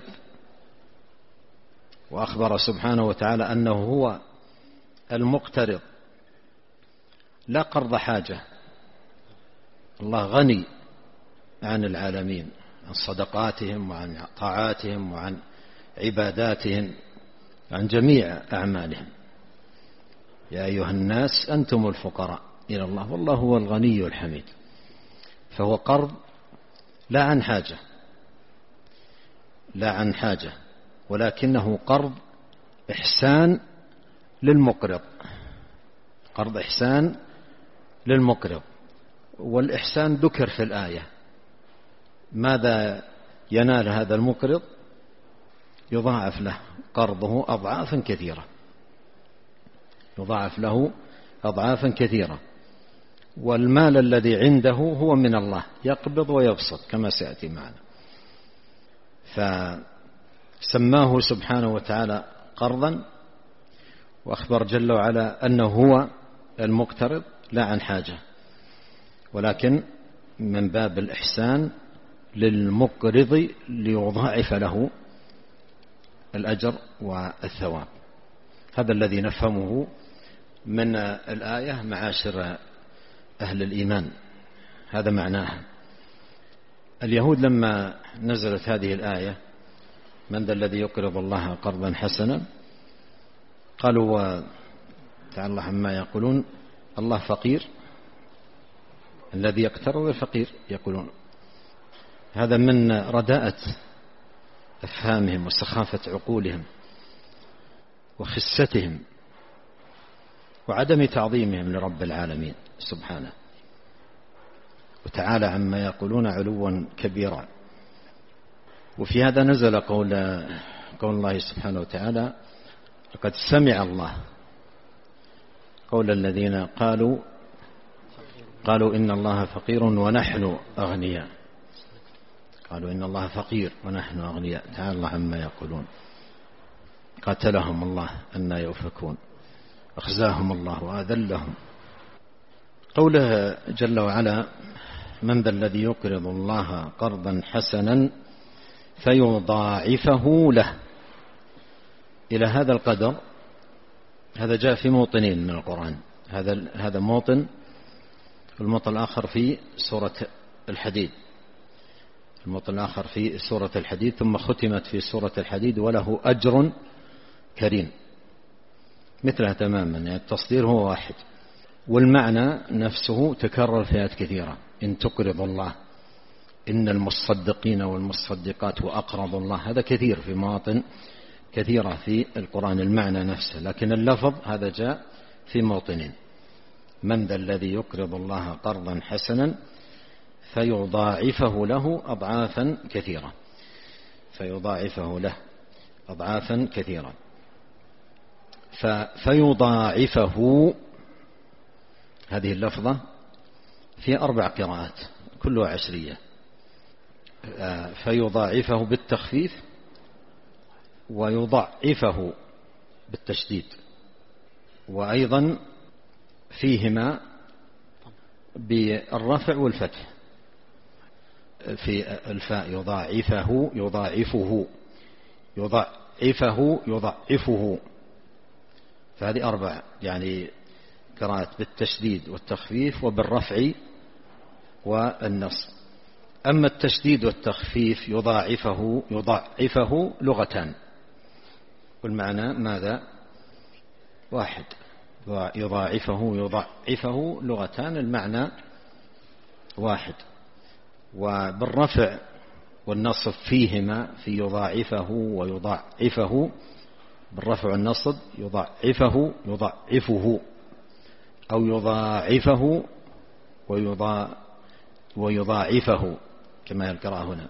وأخبر سبحانه وتعالى أنه هو المقترض، لا قرض حاجة. الله غني عن العالمين، عن صدقاتهم وعن طاعاتهم وعن عباداتهم، عن جميع أعمالهم. يا أيها الناس أنتم الفقراء إلى الله والله هو الغني الحميد. فهو قرض لا عن حاجة، لا عن حاجة، ولكنه قرض إحسان للمقرض، قرض إحسان للمقرض. والإحسان ذكر في الآية. ماذا ينال هذا المقرض؟ يضاعف له قرضه أضعافا كثيرة، يضاعف له أضعافا كثيرة. والمال الذي عنده هو من الله، يقبض ويبسط كما سيأتي معنا. فسماه سبحانه وتعالى قرضا، وأخبر جل وعلا أنه هو المقترض لا عن حاجة، ولكن من باب الإحسان للمقرض ليضاعف له الأجر والثواب. هذا الذي نفهمه من الآية معاشر أهل الإيمان، هذا معناها. اليهود لما نزلت هذه الآية من ذا الذي يقرض الله قرضا حسنا، قالوا تعالى الله عما يقولون الله فقير، الذي يقترض الفقير يقولون. هذا من رداءة أفهامهم وسخافة عقولهم وخستهم وعدم تعظيمهم لرب العالمين سبحانه وتعالى عما يقولون علوا كبيرا. وفي هذا نزل قول قول الله سبحانه وتعالى لقد سمع الله قول الذين قالوا قالوا إن الله فقير ونحن أغنياء، قالوا إن الله فقير ونحن أغنياء، تعالى الله عما يقولون. قاتلهم الله أن يؤفكون، أخزاهم الله وأذلهم. قوله جل وعلا من ذا الذي يقرض الله قرضا حسنا فيضاعفه له، إلى هذا القدر هذا جاء في موطنين من القرآن، هذا هذا موطن، والموطن الآخر في سورة الحديد، الموطن الآخر في سورة الحديد، ثم ختمت في سورة الحديد وله أجر كريم، مثلها تماما، يعني التصدير هو واحد والمعنى نفسه تكرر في آيات كثيرة. إن تقرض الله، إن المصدقين والمصدقات وأقرضوا الله، هذا كثير في مواطن كثيرة في القرآن المعنى نفسه، لكن اللفظ هذا جاء في موطنين. من ذا الذي يقرض الله قرضا حسنا فيضاعفه له أضعافا كثيرة، فيضاعفه له أضعافا كثيرة. فيضاعفه هذه اللفظة في أربع قراءات كلها عشرية، فيضاعفه بالتخفيف ويضعفه بالتشديد، وأيضا فيهما بالرفع والفتح. في الفاء يضاعفه يضاعفه يضاعفه يضاعفه، فهذه أربع يعني قراءات بالتشديد والتخفيف وبالرفع والنصب. أما التشديد والتخفيف يضاعفه يضاعفه لغتان، والمعنى ماذا؟ واحد، يضاعفه يضاعفه لغتان، المعنى واحد. وبالرفع والنصب فيهما في يضاعفه ويضاعفه، بالرفع والنصب يضاعفه يضاعفه أو يضاعفه ويضاع ويضاعفه كما القراءة هنا.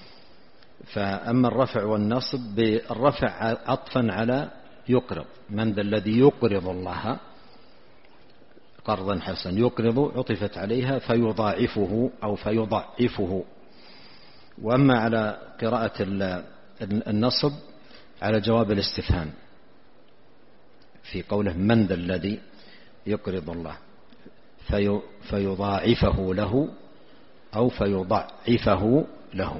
فأما الرفع والنصب بالرفع عطفا على يقرض، من ذا الذي يقرض الله قرضا حسنا، يقرض عطفت عليها فيضاعفه أو فيضاعفه. وأما على قراءة النصب على جواب الاستفهام في قوله من ذا الذي يقرض الله في فيضاعفه له أو فيضاعفه له،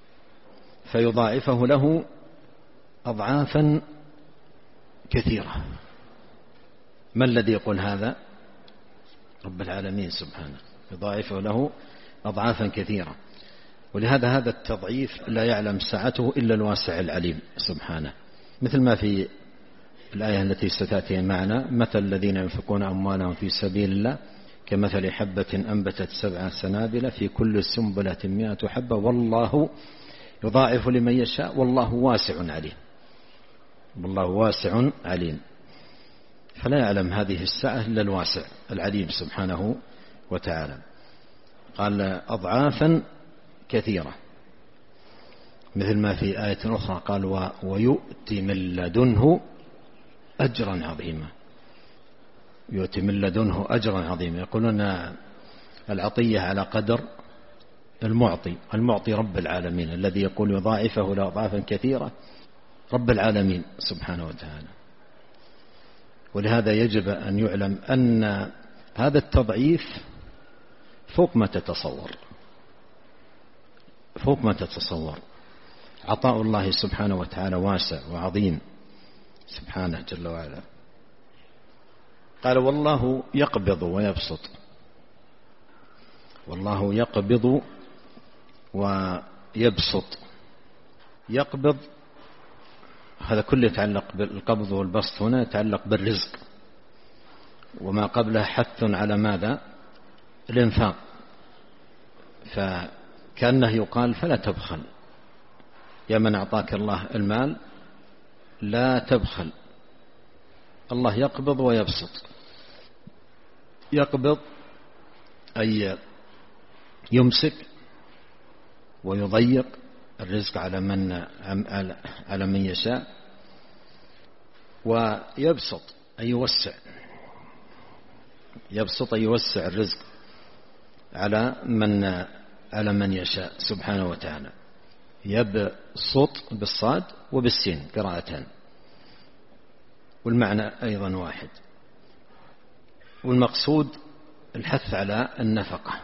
فيضاعفه له أضعافا كثيرة. ما الذي يقول هذا؟ رب العالمين سبحانه، يضاعفه له أضعافا كثيرة. ولهذا هذا التضعيف لا يعلم سعته إلا الواسع العليم سبحانه، مثل ما في الآية التي ستأتي معنا مثل الذين ينفقون أموالهم في سبيل الله كمثل حبة أنبتت سبع سنابل في كل سنبلة مئة حبة والله يضاعف لمن يشاء والله واسع عليم، والله واسع عليم. فلا يعلم هذه السعة إلا الواسع العليم سبحانه وتعالى. قال أضعافا كثيرة، مثل ما في آية أخرى قال ويؤتي من لدنه أجرا عظيما، يؤتي من لدنه أجرا عظيما. يقولون العطية على قدر المعطي، المعطي رب العالمين الذي يقول يضاعفه لأضعافا كثيرة، رب العالمين سبحانه وتعالى. ولهذا يجب أن يعلم أن هذا التضعيف فوق ما تتصور، فوق ما تتصور. عطاء الله سبحانه وتعالى واسع وعظيم سبحانه جل وعلا. قال والله يقبض ويبسط. والله يقبض ويبسط. يقبض هذا كله يتعلق بالقبض والبسط، هنا يتعلق بالرزق، وما قبله حث على ماذا؟ الإنفاق. فكأنه يقال فلا تبخل يا من أعطاك الله المال، لا تبخل. الله يقبض ويبسط. يقبض أي يمسك ويضيق الرزق على من على من يشاء، ويبسط أي يوسع. يبسط أي يوسع الرزق على من على من يشاء سبحانه وتعالى. يبسط بالصاد وبالسين قراءتان، والمعنى أيضا واحد. والمقصود الحث على النفقة،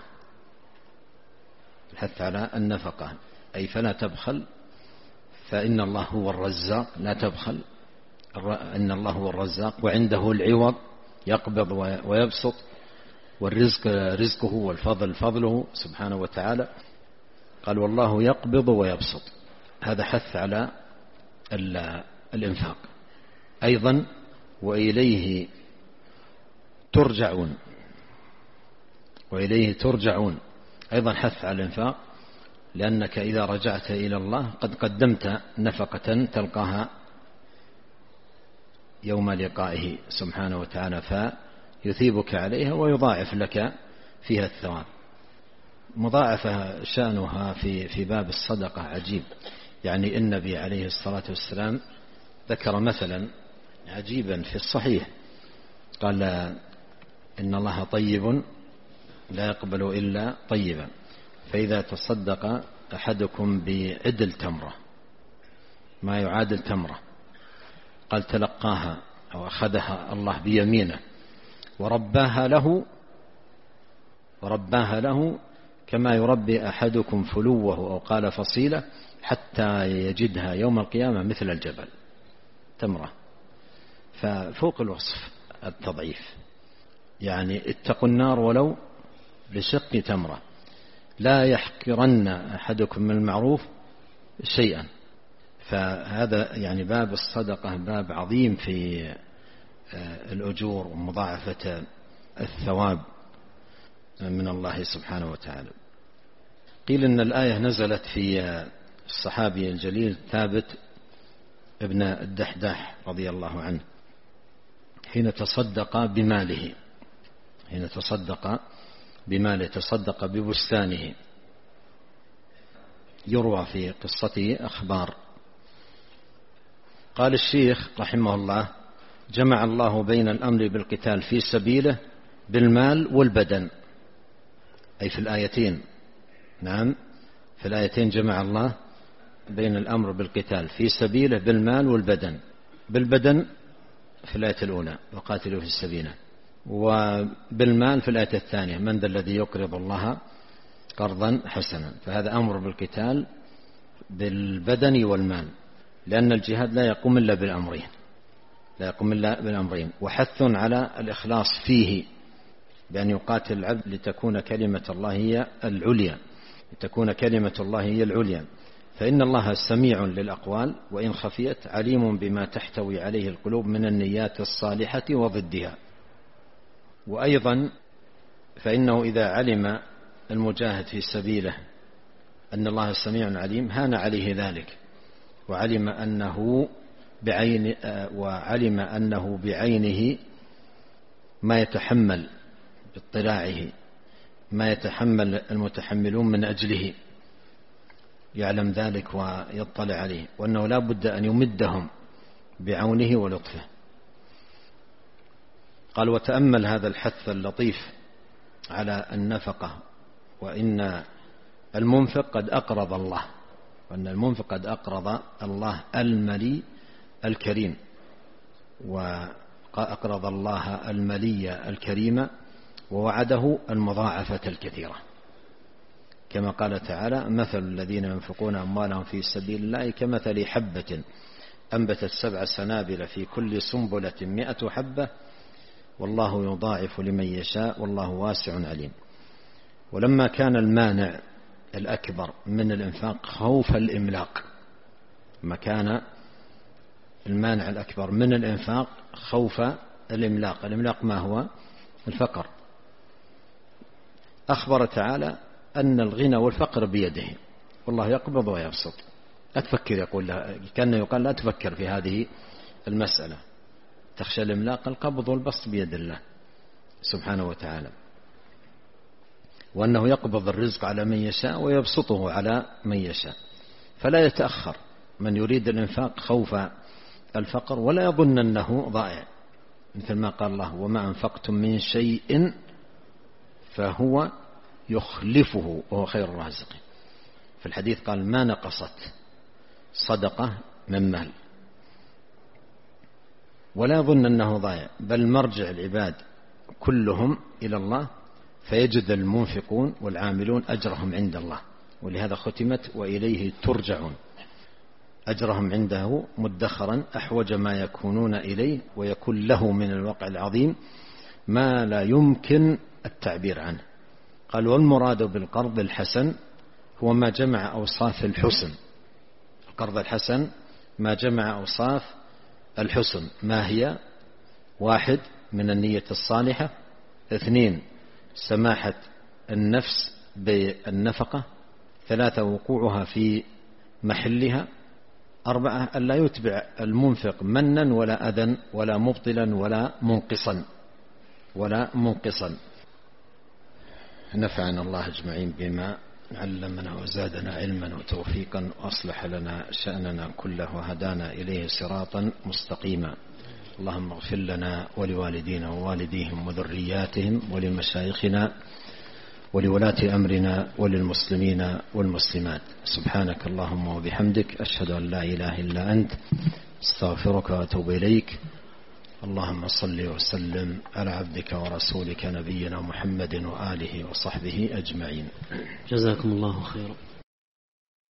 الحث على النفقة أي فلا تبخل، فإن الله هو الرزاق، لا تبخل، إن الله هو الرزاق وعنده العوض، يقبض ويبسط، والرزق رزقه والفضل فضله سبحانه وتعالى. قال والله يقبض ويبسط، هذا حث على الإنفاق. أيضا وإليه ترجعون، وإليه ترجعون أيضا حث على الإنفاق، لأنك إذا رجعت إلى الله قد قدمت نفقة تلقاها يوم لقائه سبحانه وتعالى، فيثيبك عليها ويضاعف لك فيها الثواب. مضاعفة شأنها في في باب الصدقة عجيب. يعني النبي عليه الصلاة والسلام ذكر مثلا عجيبا في الصحيح، قال إن الله طيب لا يقبل إلا طيبا، فإذا تصدق أحدكم بعدل تمرة ما يعادل تمرة، قال تلقاها أو أخذها الله بيمينه ورباها له ورباها له كما يربي أحدكم فلوه أو قال فصيلة حتى يجدها يوم القيامة مثل الجبل تمرة. ففوق الوصف التضعيف، يعني اتقوا النار ولو بشق تمرة. لا يحقرن أحدكم من المعروف شيئا. فهذا يعني باب الصدقة باب عظيم في الأجور ومضاعفة الثواب من الله سبحانه وتعالى. قيل إن الآية نزلت في الصحابي الجليل ثابت ابن الدحداح رضي الله عنه حين تصدق بماله، حين تصدق بماله تصدق ببستانه. يروى في قصته أخبار. قال الشيخ رحمه الله جمع الله بين الأمر بالقتال في سبيله بالمال والبدن، أي في الآيتين. نعم في الآيتين جمع الله بين الأمر بالقتال في سبيله بالمال والبدن. بالبدن في الآية الأولى وقاتلوا في سبيله، وبالمال في الآية الثانية من ذا الذي يقرض الله قرضا حسنا. فهذا أمر بالقتال بالبدن والمال، لأن الجهاد لا يقوم إلا بالأمرين، لا يقوم إلا بالأمرين. وحث على الإخلاص فيه بأن يقاتل العبد لتكون كلمة الله هي العليا، لتكون كلمة الله هي العليا. فإن الله سميع للأقوال وإن خفيت، عليم بما تحتوي عليه القلوب من النيات الصالحة وضدها. وأيضا فإنه إذا علم المجاهد في سبيله أن الله سميع عليم هان عليه ذلك، وعلم أنه بعين وعلم أنه بعينه ما يتحمل باطلاعه ما يتحمل المتحملون من أجله، يعلم ذلك ويطلع عليه، وأنه لا بد أن يمدهم بعونه ولطفه. قال وتأمل هذا الحث اللطيف على النفقة، وإن المنفق قد أقرض الله، وأن المنفق قد أقرض الله الملي الكريم، وأقرض الله الملي الكريم ووعده المضاعفة الكثيرة. كما قال تعالى مثل الذين ينفقون أموالهم في سبيل الله كمثل حبة أنبتت سبع سنابل في كل سنبلة مئة حبة والله يضاعف لمن يشاء والله واسع عليم. ولما كان المانع الأكبر من الإنفاق خوف الإملاق، ما كان المانع الأكبر من الإنفاق خوف الإملاق. الإملاق ما هو؟ الفقر. أخبر تعالى أن الغنى والفقر بيده والله يقبض ويبسط. لا تفكر، يقول له كان يقال لا تفكر في هذه المسألة، تخشى الإملاق، القبض والبسط بيد الله سبحانه وتعالى، وأنه يقبض الرزق على من يشاء ويبسطه على من يشاء. فلا يتأخر من يريد الإنفاق خوف الفقر ولا يظن أنه ضائع، مثل ما قال الله وما أنفقتم من شيء فهو يخلفه وهو خير الرازقين. في الحديث قال ما نقصت صدقة من مال، ولا يظن أنه ضائع، بل مرجع العباد كلهم إلى الله فيجد المنفقون والعاملون أجرهم عند الله، ولهذا ختمت وإليه ترجعون. أجرهم عنده مدخرا أحوج ما يكونون إليه، ويكون له من الوقع العظيم ما لا يمكن التعبير عنه. قال والمراد بالقرض الحسن هو ما جمع أوصاف الحسن. القرض الحسن ما جمع أوصاف الحسن، ما هي؟ واحد من النية الصالحة، اثنين سماحة النفس بالنفقة، ثلاثة وقوعها في محلها، أربعة ألا يتبع المنفق منا ولا أذى ولا مبطلا ولا منقصا ولا منقصا. نفعنا الله أجمعين بما علمنا وزادنا علما وتوفيقا وأصلح لنا شأننا كله وهدانا إليه صراطا مستقيما. اللهم اغفر لنا ولوالدينا ووالديهم وذرياتهم ولمشايخنا ولولاة أمرنا وللمسلمين والمسلمات. سبحانك اللهم وبحمدك أشهد أن لا إله إلا أنت استغفرك وأتوب إليك. اللهم صل وسلم على عبدك ورسولك نبينا محمد وآله وصحبه أجمعين. جزاكم الله خيرا.